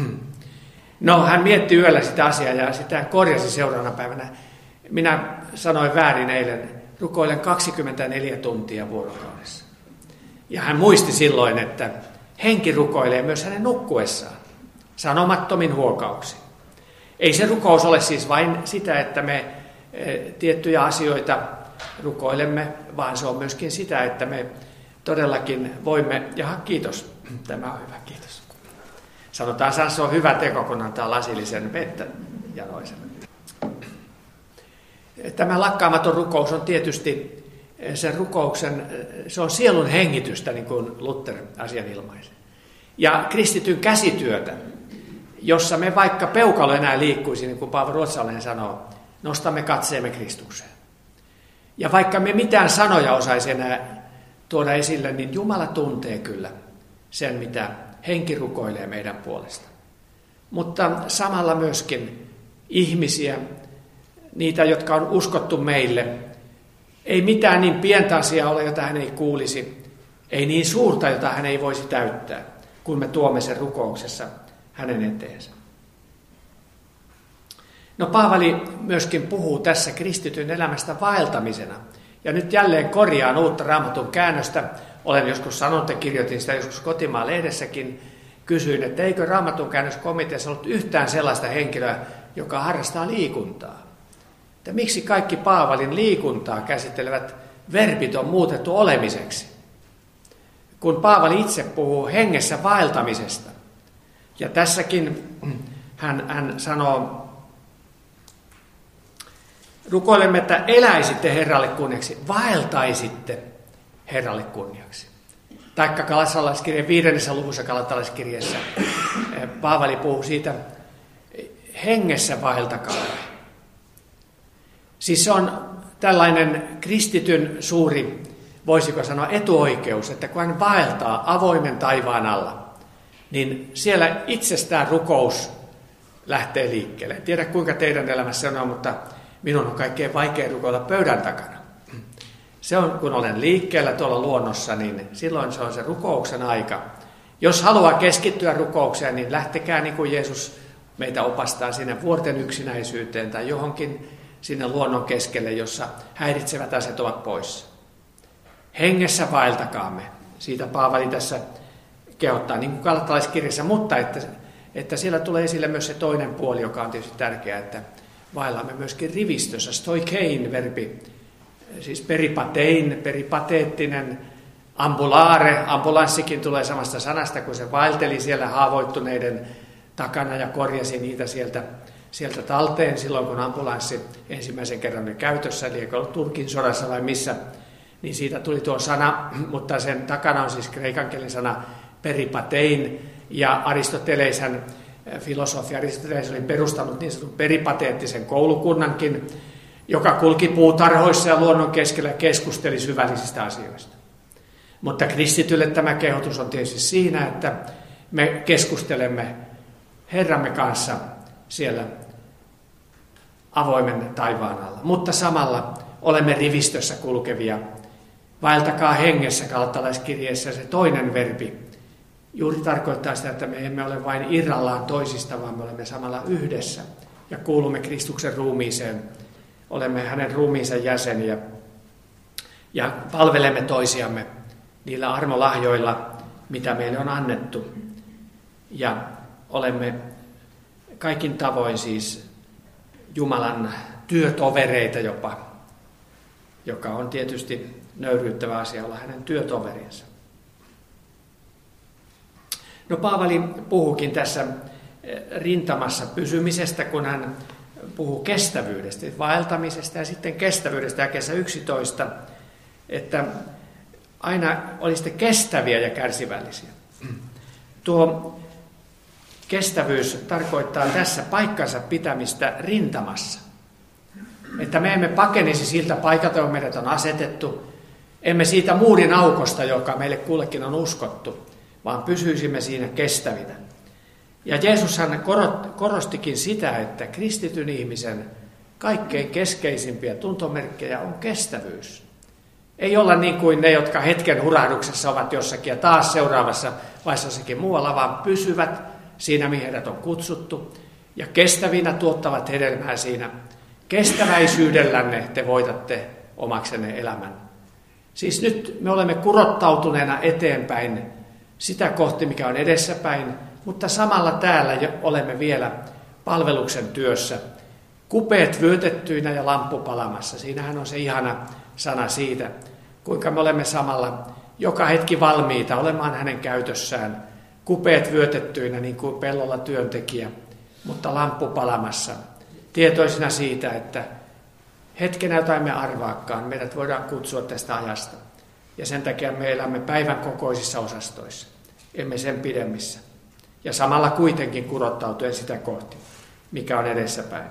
No, hän mietti yöllä sitä asiaa ja sitä korjasi seuraavana päivänä. Minä sanoin väärin eilen, rukoilen kaksikymmentäneljä tuntia vuorokaudessa. Ja hän muisti silloin, että henki rukoilee myös hänen nukkuessaan, sanomattomin huokauksin. Ei se rukous ole siis vain sitä, että me tiettyjä asioita rukoilemme, vaan se on myöskin sitä, että me todellakin voimme, jaha kiitos, tämä on hyvä, kiitos. Sanotaan, että se on hyvä teko, kun antaa lasillisen vettä janoiselle. Tämä lakkaamaton rukous on tietysti sen rukouksen, se on sielun hengitystä, niin kuin Luther asian ilmaisi. Ja kristityn käsityötä, jossa me vaikka peukalo enää liikkuisi, niin kuin Paavo Ruotsalainen sanoo, nostamme katseemme Kristukseen. Ja vaikka me mitään sanoja osaisi enää tuoda esille, niin Jumala tuntee kyllä sen, mitä henki rukoilee meidän puolesta. Mutta samalla myöskin ihmisiä, niitä, jotka on uskottu meille. Ei mitään niin pientä asiaa ole, jota hän ei kuulisi. Ei niin suurta, jota hän ei voisi täyttää, kun me tuomme sen rukouksessa hänen eteensä. No Paavali myöskin puhuu tässä kristityn elämästä vaeltamisena. Ja nyt jälleen korjaan uutta Raamatun käännöstä. Olen joskus sanonut ja kirjoitin sitä joskus kotimaan lehdessäkin. Kysyin, että eikö Raamatun käännöskomiteassa ollut yhtään sellaista henkilöä, joka harrastaa liikuntaa. että miksi kaikki Paavalin liikuntaa käsittelevät verbit on muutettu olemiseksi, kun Paavali itse puhuu hengessä vaeltamisesta. Ja tässäkin hän, hän sanoo, rukoilemme, että eläisitte Herralle kunniaksi, vaeltaisitte Herralle kunniaksi. Taikka Galatalaiskirjeen viidennessä luvussa Galatalaiskirjeessä Paavali puhuu siitä, hengessä vaeltakaa. Siis se on tällainen kristityn suuri, voisiko sanoa, etuoikeus, että kun hän vaeltaa avoimen taivaan alla, niin siellä itsestään rukous lähtee liikkeelle. En tiedä kuinka teidän elämässä on, mutta minun on kaikkein vaikea rukoilla pöydän takana. Se on, kun olen liikkeellä tuolla luonnossa, niin silloin se on se rukouksen aika. Jos haluaa keskittyä rukoukseen, niin lähtekää niin kuin Jeesus meitä opastaa sinne vuorten yksinäisyyteen tai johonkin sinne luonnon keskelle, jossa häiritsevät asiat ovat poissa. Hengessä vaeltakaamme. Siitä Paavali tässä kehottaa, niin kuin Galatalaiskirjassa, mutta että, että siellä tulee esille myös se toinen puoli, joka on tietysti tärkeää, että vaellamme myöskin rivistössä. Stoikein verbi, siis peripatein, peripateettinen, ambulare, ambulanssikin tulee samasta sanasta, kun se vaelteli siellä haavoittuneiden takana ja korjasi niitä sieltä, sieltä talteen silloin, kun ambulanssi ensimmäisen kerran oli käytössä, eli eikö ollut Turkin sodassa vai missä, niin siitä tuli tuo sana, mutta sen takana on siis kreikan kielen sana peripatein, ja Aristoteles, hän, filosofi Aristoteles oli perustanut niin sanotun peripateettisen koulukunnankin, joka kulki puutarhoissa ja luonnon keskellä ja keskusteli syvällisistä asioista. Mutta kristitylle tämä kehotus on tietysti siinä, että me keskustelemme Herramme kanssa siellä avoimen taivaan alla. Mutta samalla olemme rivistössä kulkevia. Vaeltakaa hengessä, Galatalaiskirjeessä se toinen verbi. Juuri tarkoittaa sitä, että me emme ole vain irrallaan toisista, vaan me olemme samalla yhdessä ja kuulumme Kristuksen ruumiiseen. Olemme hänen ruumiinsa jäseniä ja palvelemme toisiamme niillä armolahjoilla, mitä meille on annettu. Ja olemme kaikin tavoin siis Jumalan työtovereita jopa, joka on tietysti nöyryyttävä asia olla hänen työtoverinsa. No Paavali puhuukin tässä rintamassa pysymisestä, kun hän puhuu kestävyydestä, vaeltamisesta ja sitten kestävyydestä jakeessa yksitoista, että aina olisitte kestäviä ja kärsivällisiä. Tuo kestävyys tarkoittaa tässä paikkansa pitämistä rintamassa. Että me emme pakenisi siltä paikalta, johon meidät on asetettu, emme siitä muurin aukosta, joka meille kullekin on uskottu, vaan pysyisimme siinä kestävinä. Ja Jeesushan korostikin sitä, että kristityn ihmisen kaikkein keskeisimpiä tuntomerkkejä on kestävyys. Ei olla niin kuin ne, jotka hetken hurahduksessa ovat jossakin ja taas seuraavassa vaiheessa jossakin muualla, vaan pysyvät siinä, mihin heidät on kutsuttu. Ja kestävinä tuottavat hedelmää siinä. Kestäväisyydellänne te voitatte omaksenne elämän. Siis nyt me olemme kurottautuneena eteenpäin sitä kohti, mikä on edessäpäin, mutta samalla täällä olemme vielä palveluksen työssä. Kupeet vyötettyinä ja lamppu palamassa. Siinähän on se ihana sana siitä, kuinka me olemme samalla joka hetki valmiita olemaan hänen käytössään. Kupeet vyötettyinä niin kuin pellolla työntekijä, mutta lamppu palamassa. Tietoisina siitä, että hetkenä jotain me arvaakaan, meidät voidaan kutsua tästä ajasta. Ja sen takia me elämme päivän kokoisissa osastoissa, emme sen pidemmissä. Ja samalla kuitenkin kurottautuen sitä kohti, mikä on edessäpäin.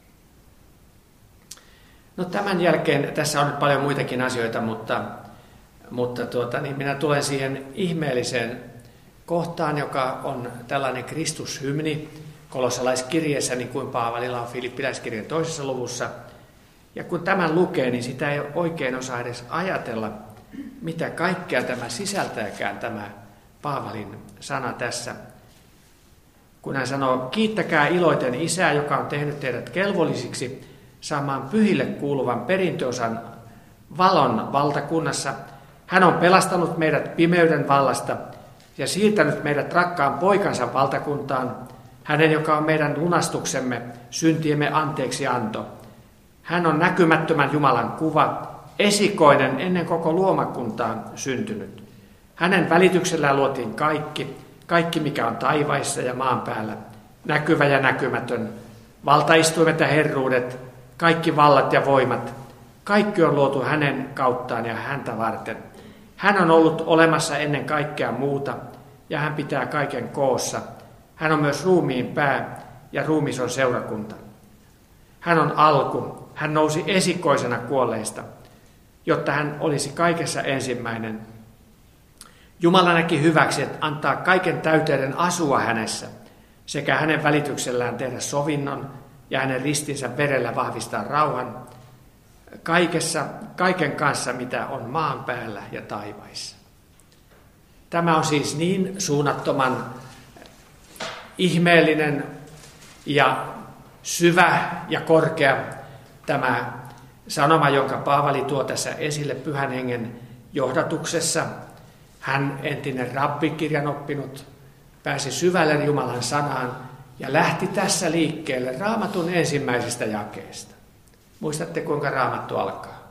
No tämän jälkeen, tässä on nyt paljon muitakin asioita, mutta, mutta tuota, niin minä tulen siihen ihmeelliseen kohtaan, joka on tällainen Kristushymni kolossalaiskirjeessä, niin kuin Paavalilla on Filippiläiskirjan toisessa luvussa. Ja kun tämän lukee, niin sitä ei oikein osaa edes ajatella, mitä kaikkea tämä sisältääkään, tämä Paavalin sana tässä. Kun hän sanoo, kiittäkää iloiten Isää, joka on tehnyt teidät kelvollisiksi saamaan pyhille kuuluvan perintöosan valon valtakunnassa. Hän on pelastanut meidät pimeyden vallasta ja siirtänyt meidät rakkaan poikansa valtakuntaan, hänen, joka on meidän lunastuksemme, syntiemme anteeksianto. Hän on näkymättömän Jumalan kuva, esikoinen ennen koko luomakuntaa syntynyt. Hänen välityksellään luotiin kaikki, kaikki mikä on taivaissa ja maan päällä, näkyvä ja näkymätön, valtaistuimet ja herruudet, kaikki vallat ja voimat. Kaikki on luotu hänen kauttaan ja häntä varten. Hän on ollut olemassa ennen kaikkea muuta, ja hän pitää kaiken koossa. Hän on myös ruumiin pää, ja ruumis on seurakunta. Hän on alku, hän nousi esikoisena kuolleista, jotta hän olisi kaikessa ensimmäinen. Jumala näki hyväksi, että antaa kaiken täyteyden asua hänessä, sekä hänen välityksellään tehdä sovinnon, ja hänen ristinsä verellä vahvistaa rauhan, kaikessa, kaiken kanssa, mitä on maan päällä ja taivaissa. Tämä on siis niin suunnattoman ihmeellinen ja syvä ja korkea tämä sanoma, jonka Paavali tuo tässä esille Pyhän Hengen johdatuksessa. Hän, entinen rabbi, kirjan oppinut, pääsi syvälle Jumalan sanaan ja lähti tässä liikkeelle Raamatun ensimmäisestä jakeesta. Muistatte, kuinka Raamattu alkaa?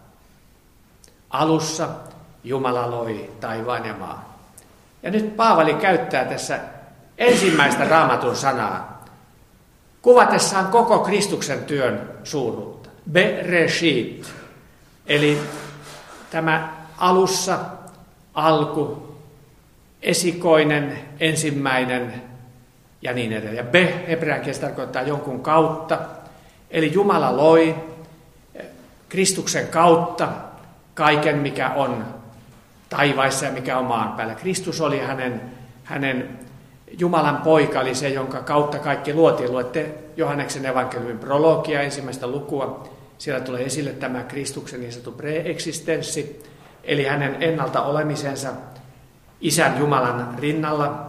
Alussa Jumala loi taivaan ja maan. Ja nyt Paavali käyttää tässä ensimmäistä Raamatun sanaa kuvatessaan koko Kristuksen työn suuruutta. Bereshit, eli tämä alussa, alku, esikoinen, ensimmäinen ja niin edelleen. Ja be hebrean kielessä tarkoittaa jonkun kautta, eli Jumala loi Kristuksen kautta kaiken, mikä on taivaissa ja mikä on maan päällä. Kristus oli hänen, hänen Jumalan poika, eli se, jonka kautta kaikki luotiin. Luette Johanneksen evankeliumin prologia, ensimmäistä lukua. Siellä tulee esille tämä Kristuksen niin sanottu pre-eksistenssi, eli hänen ennalta olemisensa Isän Jumalan rinnalla.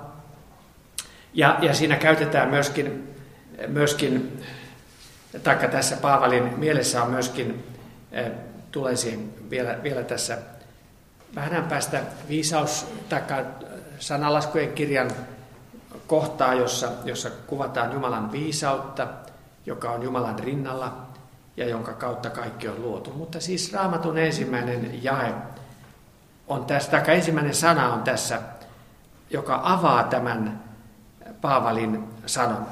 Ja, ja siinä käytetään myöskin, myöskin taikka tässä Paavalin mielessä on myöskin, tulee siihen vielä, vielä tässä vähän päästä viisaus, taikka sanalaskujen kirjan kohtaa, jossa, jossa kuvataan Jumalan viisautta, joka on Jumalan rinnalla ja jonka kautta kaikki on luotu. Mutta siis Raamatun ensimmäinen jae on tässä, taikka ensimmäinen sana on tässä, joka avaa tämän Paavalin sanoman.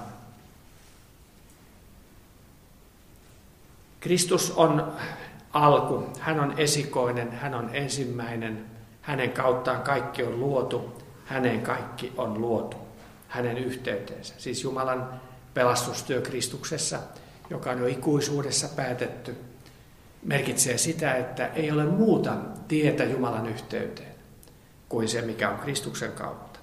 Kristus on alku, hän on esikoinen, hän on ensimmäinen, hänen kauttaan kaikki on luotu, hänen kaikki on luotu, hänen yhteyteensä. Siis Jumalan pelastustyö Kristuksessa, joka on jo ikuisuudessa päätetty, merkitsee sitä, että ei ole muuta tietä Jumalan yhteyteen kuin se, mikä on Kristuksen kautta.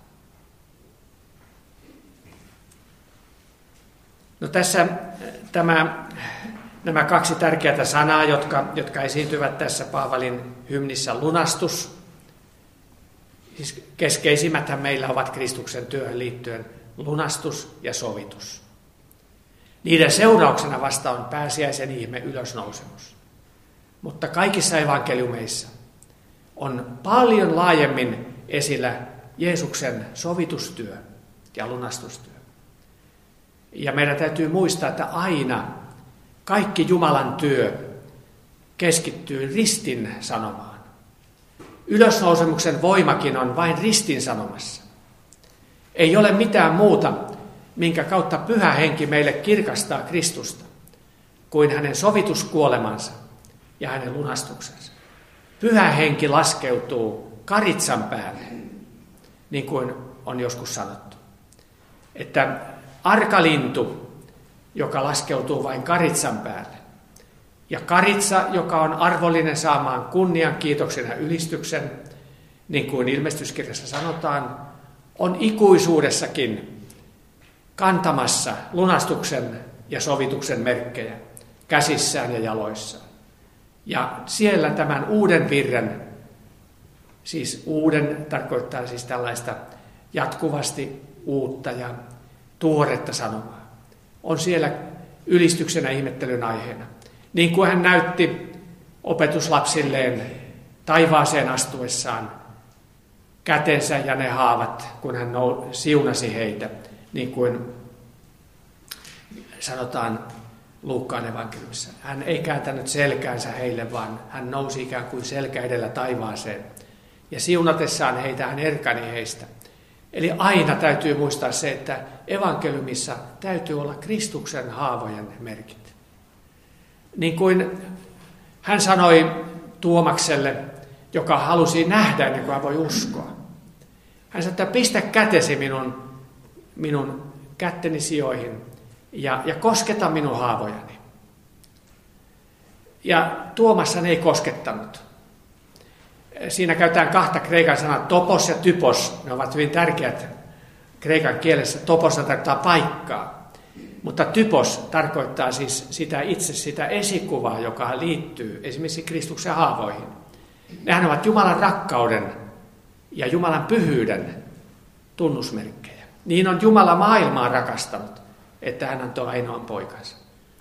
No tässä tämä, nämä kaksi tärkeää sanaa, jotka, jotka esiintyvät tässä Paavalin hymnissä, lunastus. Siis keskeisimmäthän meillä ovat Kristuksen työhön liittyen lunastus ja sovitus. Niiden seurauksena vasta on pääsiäisen ihme ylösnousemus. Mutta kaikissa evankeliumeissa on paljon laajemmin esillä Jeesuksen sovitustyö ja lunastustyö. Ja meidän täytyy muistaa, että aina kaikki Jumalan työ keskittyy ristin sanomaan. Ylösnousemuksen voimakin on vain ristin sanomassa. Ei ole mitään muuta, minkä kautta Pyhä Henki meille kirkastaa Kristusta, kuin hänen sovituskuolemansa ja hänen lunastuksensa. Pyhä Henki laskeutuu karitsan päälle, niin kuin on joskus sanottu. Että arkalintu, joka laskeutuu vain karitsan päälle, ja karitsa, joka on arvollinen saamaan kunnian, kiitoksen ja ylistyksen, niin kuin ilmestyskirjassa sanotaan, on ikuisuudessakin kantamassa lunastuksen ja sovituksen merkkejä käsissään ja jaloissaan. Ja siellä tämän uuden virren, siis uuden tarkoittaa siis tällaista jatkuvasti uutta ja tuoretta sanomaa, on siellä ylistyksenä ihmettelyn aiheena. Niin kuin hän näytti opetuslapsilleen taivaaseen astuessaan kätensä ja ne haavat, kun hän siunasi heitä, niin kuin sanotaan Luukkaan evankeliumissa. Hän ei kääntänyt selkäänsä heille, vaan hän nousi ikään kuin selkä edellä taivaaseen. Ja siunatessaan heitä hän erkani heistä. Eli aina täytyy muistaa se, että evankeliumissa täytyy olla Kristuksen haavojen merkit. Niin kuin hän sanoi Tuomakselle, joka halusi nähdä ennen kuin hän voi uskoa. Hän sanoi, että pistä kätesi minun, minun kätteni sijoihin ja, ja kosketa minun haavojani. Ja Tuomas hän ei koskettanut. Siinä käytetään kahta kreikan sanaa, topos ja typos. Ne ovat hyvin tärkeät kreikan kielessä. Topos tarkoittaa paikkaa, mutta typos tarkoittaa siis sitä itse sitä esikuvaa, joka liittyy esimerkiksi Kristuksen haavoihin. Nehän ovat Jumalan rakkauden ja Jumalan pyhyyden tunnusmerkkejä. Niin on Jumala maailmaa rakastanut, että hän antoi ainoan poikansa.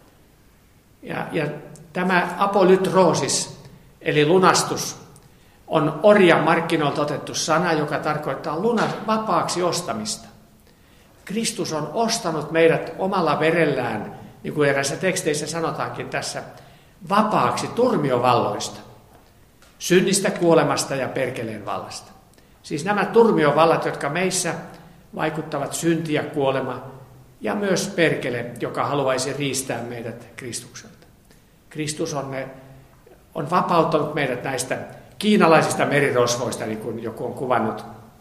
Ja, ja tämä apolytrosis, eli lunastus, on orjan markkinoilta otettu sana, joka tarkoittaa luna, vapaaksi ostamista. Kristus on ostanut meidät omalla verellään, niin kuin eräissä teksteissä sanotaankin tässä, vapaaksi turmiovalloista, synnistä, kuolemasta ja perkeleen vallasta. Siis nämä turmiovallat, jotka meissä vaikuttavat synti ja kuolema, ja myös perkele, joka haluaisi riistää meidät Kristukselta. Kristus on, ne, on vapauttanut meidät näistä kiinalaisista merirosvoista, niin kuin joku on kuvannut.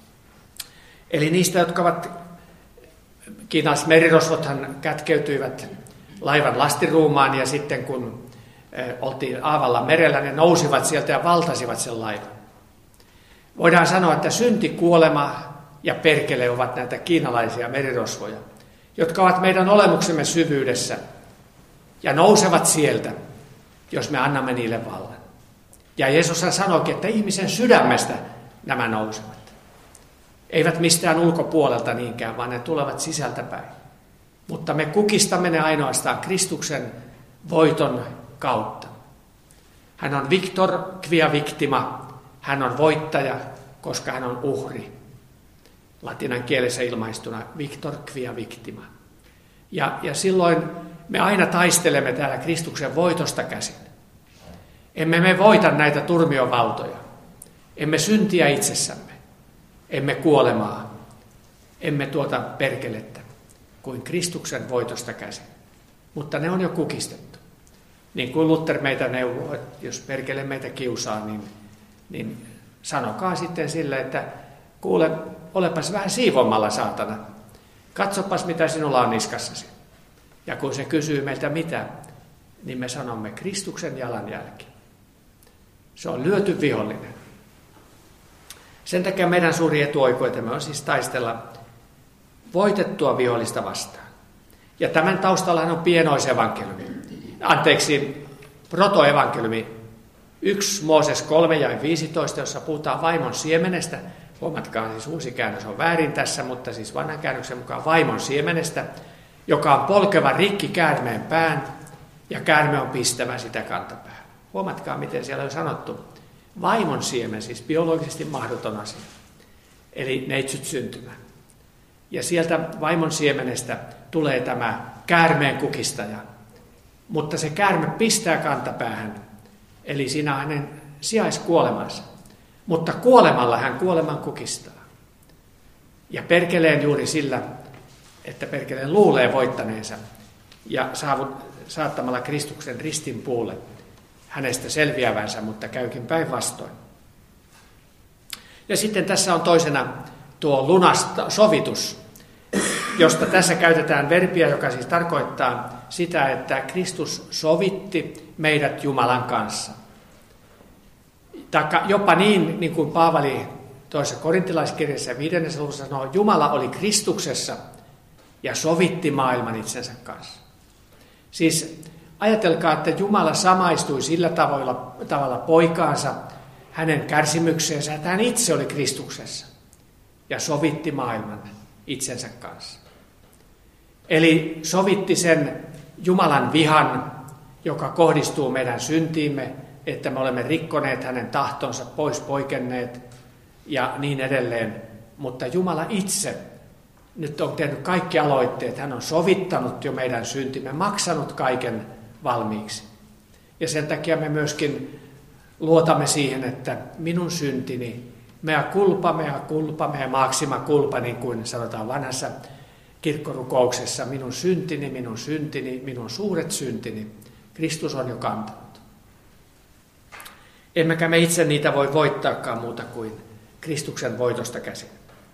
Eli niistä, jotka ovat, kiinalaiset merirosvothan kätkeytyivät laivan lastiruumaan, ja sitten kun eh, oltiin aavalla merellä, ne nousivat sieltä ja valtasivat sen laivan. Voidaan sanoa, että synti, kuolema ja perkele ovat näitä kiinalaisia merirosvoja, jotka ovat meidän olemuksemme syvyydessä ja nousevat sieltä, jos me annamme niille vallan. Ja Jeesus sanoikin, että ihmisen sydämestä nämä nousevat. Eivät mistään ulkopuolelta niinkään, vaan ne tulevat sisältäpäin. Mutta me kukistamme ne ainoastaan Kristuksen voiton kautta. Hän on victor quia victima. Hän on voittaja, koska hän on uhri. Latinan kielessä ilmaistuna victor quia victima. Ja, ja silloin me aina taistelemme täällä Kristuksen voitosta käsin. Emme me voita näitä turmiovaltoja. Emme syntiä itsessämme. Emme kuolemaa. Emme tuota perkelettä kuin Kristuksen voitosta käsin. Mutta ne on jo kukistettu. Niin kuin Luther meitä neuvoo, että jos perkele meitä kiusaa, niin, niin sanokaa sitten sille, että kuule, olepas vähän siivommalla, saatana. Katsopas, mitä sinulla on niskassasi. Ja kun se kysyy meiltä mitä, niin me sanomme Kristuksen jalanjälki. Se on lyöty vihollinen. Sen takia meidän suuri etuoikeutemme on siis taistella voitettua vihollista vastaan. Ja tämän taustallahan on pienoisevankeliumi. Anteeksi, protoevankeliumi. yksi Mooses kolme ja viisitoista, jossa puhutaan vaimon siemenestä. Huomatkaa, siis uusi käännös on väärin tässä, mutta siis vanhan käännöksen mukaan vaimon siemenestä, joka on polkeva rikki käärmeen pään, ja käärme on pistävä sitä kantapäähän. Huomatkaa, miten siellä on sanottu. Vaimon siemen, siis biologisesti mahdoton asia. Eli neitsyt syntymä. Ja sieltä vaimon siemenestä tulee tämä käärmeen kukistaja. Mutta se käärme pistää kantapäähän, eli siinä on hänen sijaiskuolemansa. Mutta kuolemalla hän kuoleman kukistaa. Ja perkeleen juuri sillä, että perkeleen luulee voittaneensa ja saavut, saattamalla Kristuksen ristin puulle hänestä selviävänsä, mutta käykin päinvastoin. Ja sitten tässä on toisena tuo lunasta, sovitus, josta tässä käytetään verbiä, joka siis tarkoittaa sitä, että Kristus sovitti meidät Jumalan kanssa. Taikka jopa niin, niin kuin Paavali toisessa korintilaiskirjassa viidennessä luvussa sanoo, Jumala oli Kristuksessa ja sovitti maailman itsensä kanssa. Siis ajatelkaa, että Jumala samaistui sillä tavalla, tavalla poikaansa, hänen kärsimykseensä, että hän itse oli Kristuksessa ja sovitti maailman itsensä kanssa. Eli sovitti sen Jumalan vihan, joka kohdistuu meidän syntiimme, että me olemme rikkoneet hänen tahtonsa, pois poikenneet ja niin edelleen. Mutta Jumala itse nyt on tehnyt kaikki aloitteet. Hän on sovittanut jo meidän syntimme, maksanut kaiken valmiiksi. Ja sen takia me myöskin luotamme siihen, että minun syntini, mea culpa, mea culpa, mea maxima culpa, niin kuin sanotaan vanhassa kirkkorukouksessa, minun syntini, minun syntini, minun suuret syntini, Kristus on jo kantanut. Emmekä me itse niitä voi voittaakaan muuta kuin Kristuksen voitosta käsin.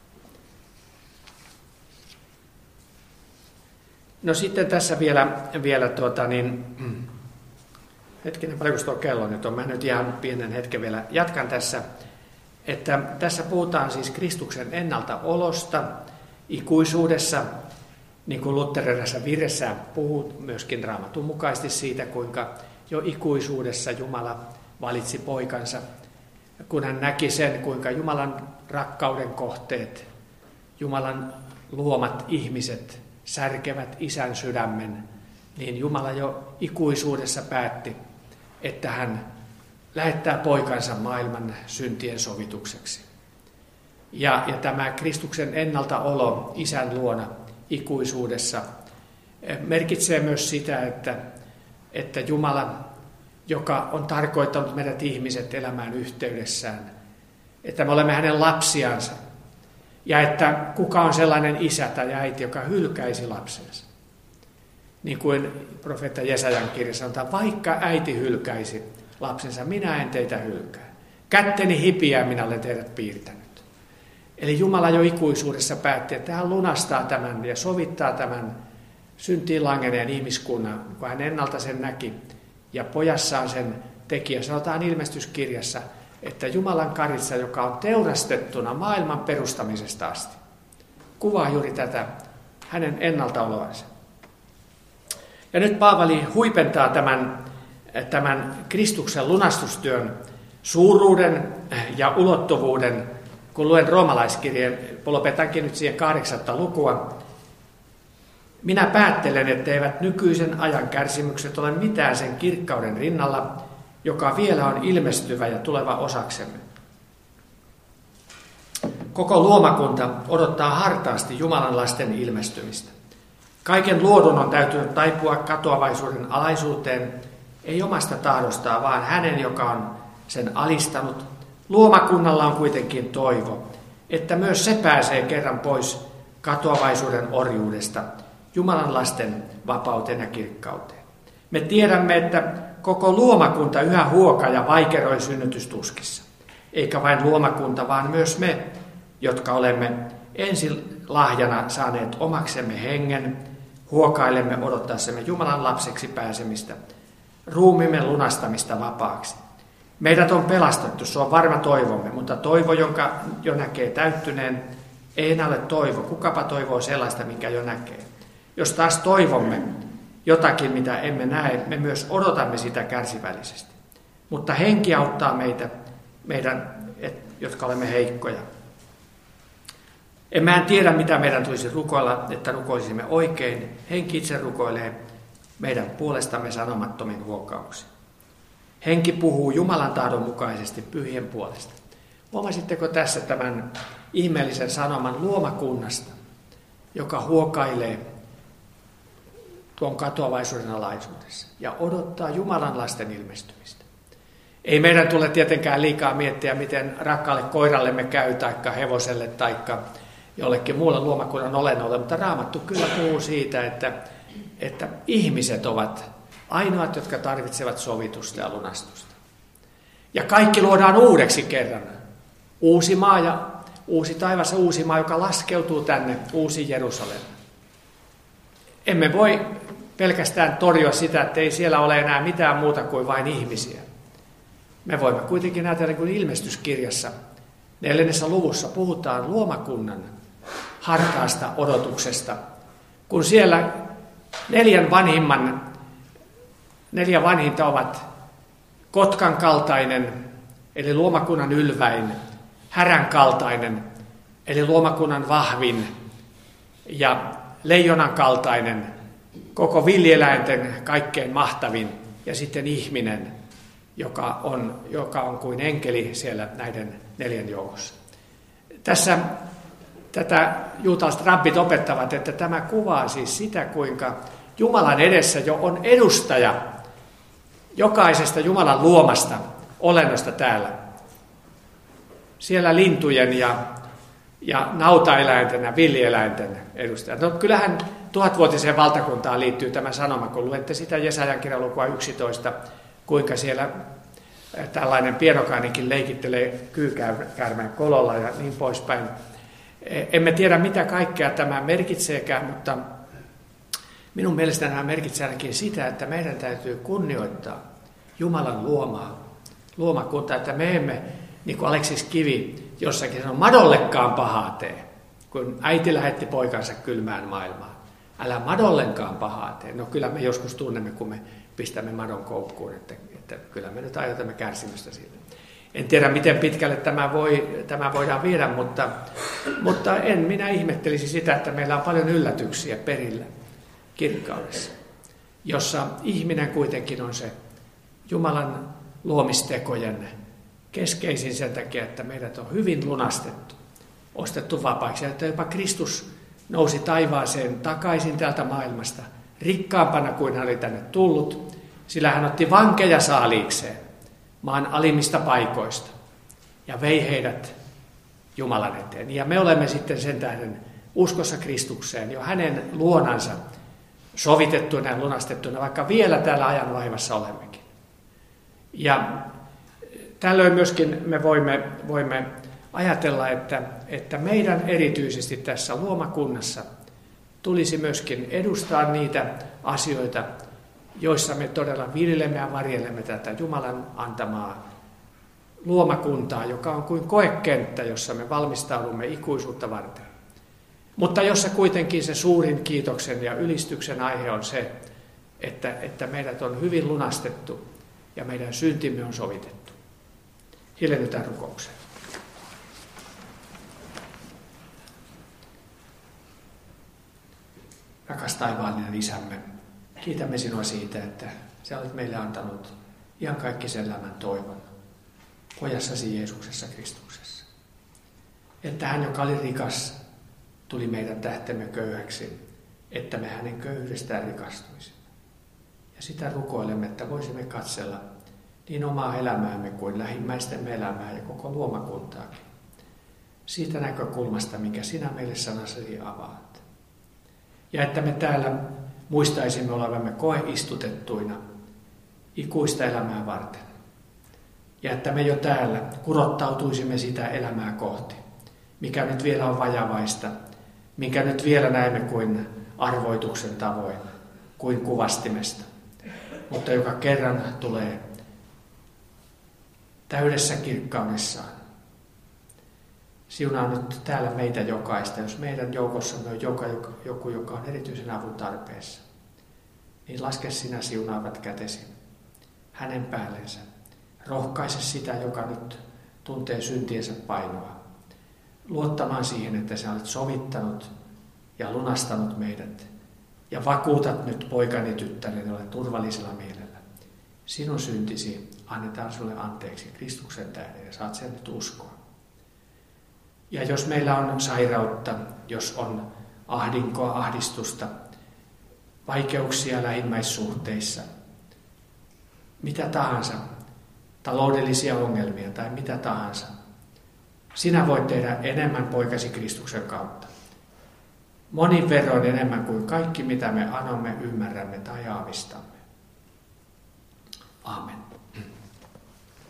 No sitten tässä vielä, vielä tuota niin, hetkinen, paljonko tuo kello nyt on, mä nyt ihan pienen hetken vielä jatkan tässä, että tässä puhutaan siis Kristuksen ennaltaolosta ikuisuudessa, niin kuin Luther erässä virressään puhuu myöskin Raamatun mukaisesti siitä, kuinka jo ikuisuudessa Jumala valitsi poikansa, kun hän näki sen, kuinka Jumalan rakkauden kohteet, Jumalan luomat ihmiset särkevät isän sydämen, niin Jumala jo ikuisuudessa päätti, että hän lähettää poikansa maailman syntien sovitukseksi. Ja, ja tämä Kristuksen ennaltaolo isän luona ikuisuudessa merkitsee myös sitä, että, että Jumala, joka on tarkoittanut meidät ihmiset elämään yhteydessään, että me olemme hänen lapsiansa, ja että kuka on sellainen isä tai äiti, joka hylkäisi lapsensa. Niin kuin profeetta Jesajan kirjassa sanotaan, vaikka äiti hylkäisi lapsensa, minä en teitä hylkää. Kätteni hipiää, minä olen teidät piirtänyt. Eli Jumala jo ikuisuudessa päätti, että hän lunastaa tämän ja sovittaa tämän syntiin langeneen ihmiskunnan, kun hän ennalta sen näki. Ja pojassaan sen teki, sanotaan ilmestyskirjassa, että Jumalan karitsa, joka on teurastettuna maailman perustamisesta asti, kuvaa juuri tätä hänen ennaltaoloansa. Ja nyt Paavali huipentaa tämän, tämän Kristuksen lunastustyön suuruuden ja ulottuvuuden, kun luen roomalaiskirjeen, lopetankin nyt siihen kahdeksatta lukua. Minä päättelen, etteivät nykyisen ajan kärsimykset ole mitään sen kirkkauden rinnalla, joka vielä on ilmestyvä ja tuleva osaksemme. Koko luomakunta odottaa hartaasti Jumalan lasten ilmestymistä. Kaiken luodun on täytynyt taipua katoavaisuuden alaisuuteen, ei omasta tahdostaan, vaan hänen, joka on sen alistanut. Luomakunnalla on kuitenkin toivo, että myös se pääsee kerran pois katoavaisuuden orjuudesta Jumalan lasten vapauteen ja kirkkauteen. Me tiedämme, että koko luomakunta yhä huokaa ja vaikeroi synnytystuskissa. Eikä vain luomakunta, vaan myös me, jotka olemme ensin lahjana saaneet omaksemme hengen, huokailemme odottaessamme Jumalan lapseksi pääsemistä, ruumiimme lunastamista vapaaksi. Meidät on pelastettu, se on varma toivomme, mutta toivo, jonka jo näkee täyttyneen, ei enää ole toivo. Kukapa toivoo sellaista, mikä jo näkee. Jos taas toivomme jotakin, mitä emme näe, me myös odotamme sitä kärsivällisesti. Mutta henki auttaa meitä, meidän, jotka olemme heikkoja. Emme tiedä, mitä meidän tulisi rukoilla, että rukoilisimme oikein. Henki itse rukoilee meidän puolestamme sanomattomin huokauksin. Henki puhuu Jumalan tahdon mukaisesti pyhien puolesta. Huomasitteko tässä tämän ihmeellisen sanoman luomakunnasta, joka huokailee tuon katoavaisuuden alaisuudessa ja odottaa Jumalan lasten ilmestymistä. Ei meidän tule tietenkään liikaa miettiä, miten rakkaalle koirallemme käy, taikka hevoselle, taikka jollekin muulle luomakunnan olennolle, mutta Raamattu kyllä puhuu siitä, että, että ihmiset ovat ainoat, jotka tarvitsevat sovitusta ja lunastusta. Ja kaikki luodaan uudeksi kerran. Uusi maa ja uusi taivas ja uusi maa, joka laskeutuu tänne, uusi Jerusalem. Emme voi pelkästään torjua sitä, että ei siellä ole enää mitään muuta kuin vain ihmisiä. Me voimme kuitenkin ajatella, kun ilmestyskirjassa neljännessä luvussa puhutaan luomakunnan hartaasta odotuksesta, kun siellä neljän vanhimman, neljä vanhinta ovat kotkan kaltainen, eli luomakunnan ylväin, härän kaltainen, eli luomakunnan vahvin, ja leijonan kaltainen, koko villieläinten kaikkein mahtavin, ja sitten ihminen, joka on, joka on kuin enkeli siellä näiden neljän joukossa. Tässä tätä juutalaiset rabbit opettavat, että tämä kuvaa siis sitä, kuinka Jumalan edessä jo on edustaja jokaisesta Jumalan luomasta olennosta täällä. Siellä lintujen ja, ja nautaeläinten ja villieläinten edustajat. No kyllähän tuhatvuotiseen valtakuntaan liittyy tämä sanoma, kun luette sitä Jesajan kirjan lukua yksitoista, kuinka siellä tällainen pienokainenkin leikittelee kyykäärmeen kololla ja niin poispäin. Emme tiedä, mitä kaikkea tämä merkitseekään, mutta minun mielestäni nämä merkitsee ainakin sitä, että meidän täytyy kunnioittaa Jumalan luomaa, luomakuntaa, että me emme, niin kuin Aleksis Kivi jossakin sanoi, madollekaan pahaa tee, kun äiti lähetti poikansa kylmään maailmaan. Älä madollenkaan pahaa tee. No kyllä me joskus tunnemme, kun me pistämme madon koukkuun, että, että kyllä me nyt aiheuttamme kärsimystä sille. En tiedä, miten pitkälle tämä, voi, tämä voidaan viedä, mutta, mutta en minä ihmettelisi sitä, että meillä on paljon yllätyksiä perillä kirkkaudessa, jossa ihminen kuitenkin on se Jumalan luomistekojen keskeisin sen takia, että meidät on hyvin lunastettu, ostettu vapaiksi, että jopa Kristus nousi taivaaseen takaisin täältä maailmasta, rikkaampana kuin hän oli tänne tullut, sillä hän otti vankeja saaliikseen maan alimmista paikoista ja vei heidät Jumalan eteen. Ja me olemme sitten sen tähden uskossa Kristukseen jo hänen luonansa sovitettuina ja lunastettuina, vaikka vielä täällä ajan vaivassa olemmekin. Ja tällöin myöskin me voimme, voimme ajatella, että, että meidän erityisesti tässä luomakunnassa tulisi myöskin edustaa niitä asioita, joissa me todella viljelemme ja varjelemme tätä Jumalan antamaa luomakuntaa, joka on kuin koekenttä, jossa me valmistaudumme ikuisuutta varten. Mutta jossa kuitenkin se suurin kiitoksen ja ylistyksen aihe on se, että, että meidät on hyvin lunastettu ja meidän syntimme on sovitettu. Hiljennytään rukoukseen. Rakas taivaallinen Isämme, kiitämme sinua siitä, että sä olet meille antanut ihan kaikki sen elämän toivon pojassasi Jeesuksessa Kristuksessa. Että hän, joka oli rikas, tuli meidän tähtemme köyhäksi, että me hänen köyhyydestään rikastuisimme. Ja sitä rukoilemme, että voisimme katsella niin omaa elämäämme kuin lähimmäistemme elämää ja koko luomakuntaakin. Siitä näkökulmasta, minkä sinä meille sanasi avaat. Ja että me täällä muistaisimme olevamme koeistutettuina ikuista elämää varten. Ja että me jo täällä kurottautuisimme sitä elämää kohti, mikä nyt vielä on vajavaista, minkä nyt vielä näemme kuin arvoituksen tavoin, kuin kuvastimesta, mutta joka kerran tulee täydessä kirkkaudessaan. Siunaa nyt täällä meitä jokaista, jos meidän joukossamme on joka, joku, joka on erityisen avun tarpeessa, niin laske sinä siunaavat kätesi hänen päällensä. Rohkaise sitä, joka nyt tuntee syntiensä painoa, luottamaan siihen, että sä olet sovittanut ja lunastanut meidät ja vakuutat nyt poikani tyttäreni ole turvallisella mielellä. Sinun syntisi annetaan sulle anteeksi Kristuksen tähden ja saat sen nyt uskoa. Ja jos meillä on sairautta, jos on ahdinkoa, ahdistusta, vaikeuksia lähimmäissuhteissa, mitä tahansa, taloudellisia ongelmia tai mitä tahansa, sinä voit tehdä enemmän poikasi Kristuksen kautta. Monin verroin enemmän kuin kaikki, mitä me anomme, ymmärrämme tai aavistamme. Aamen.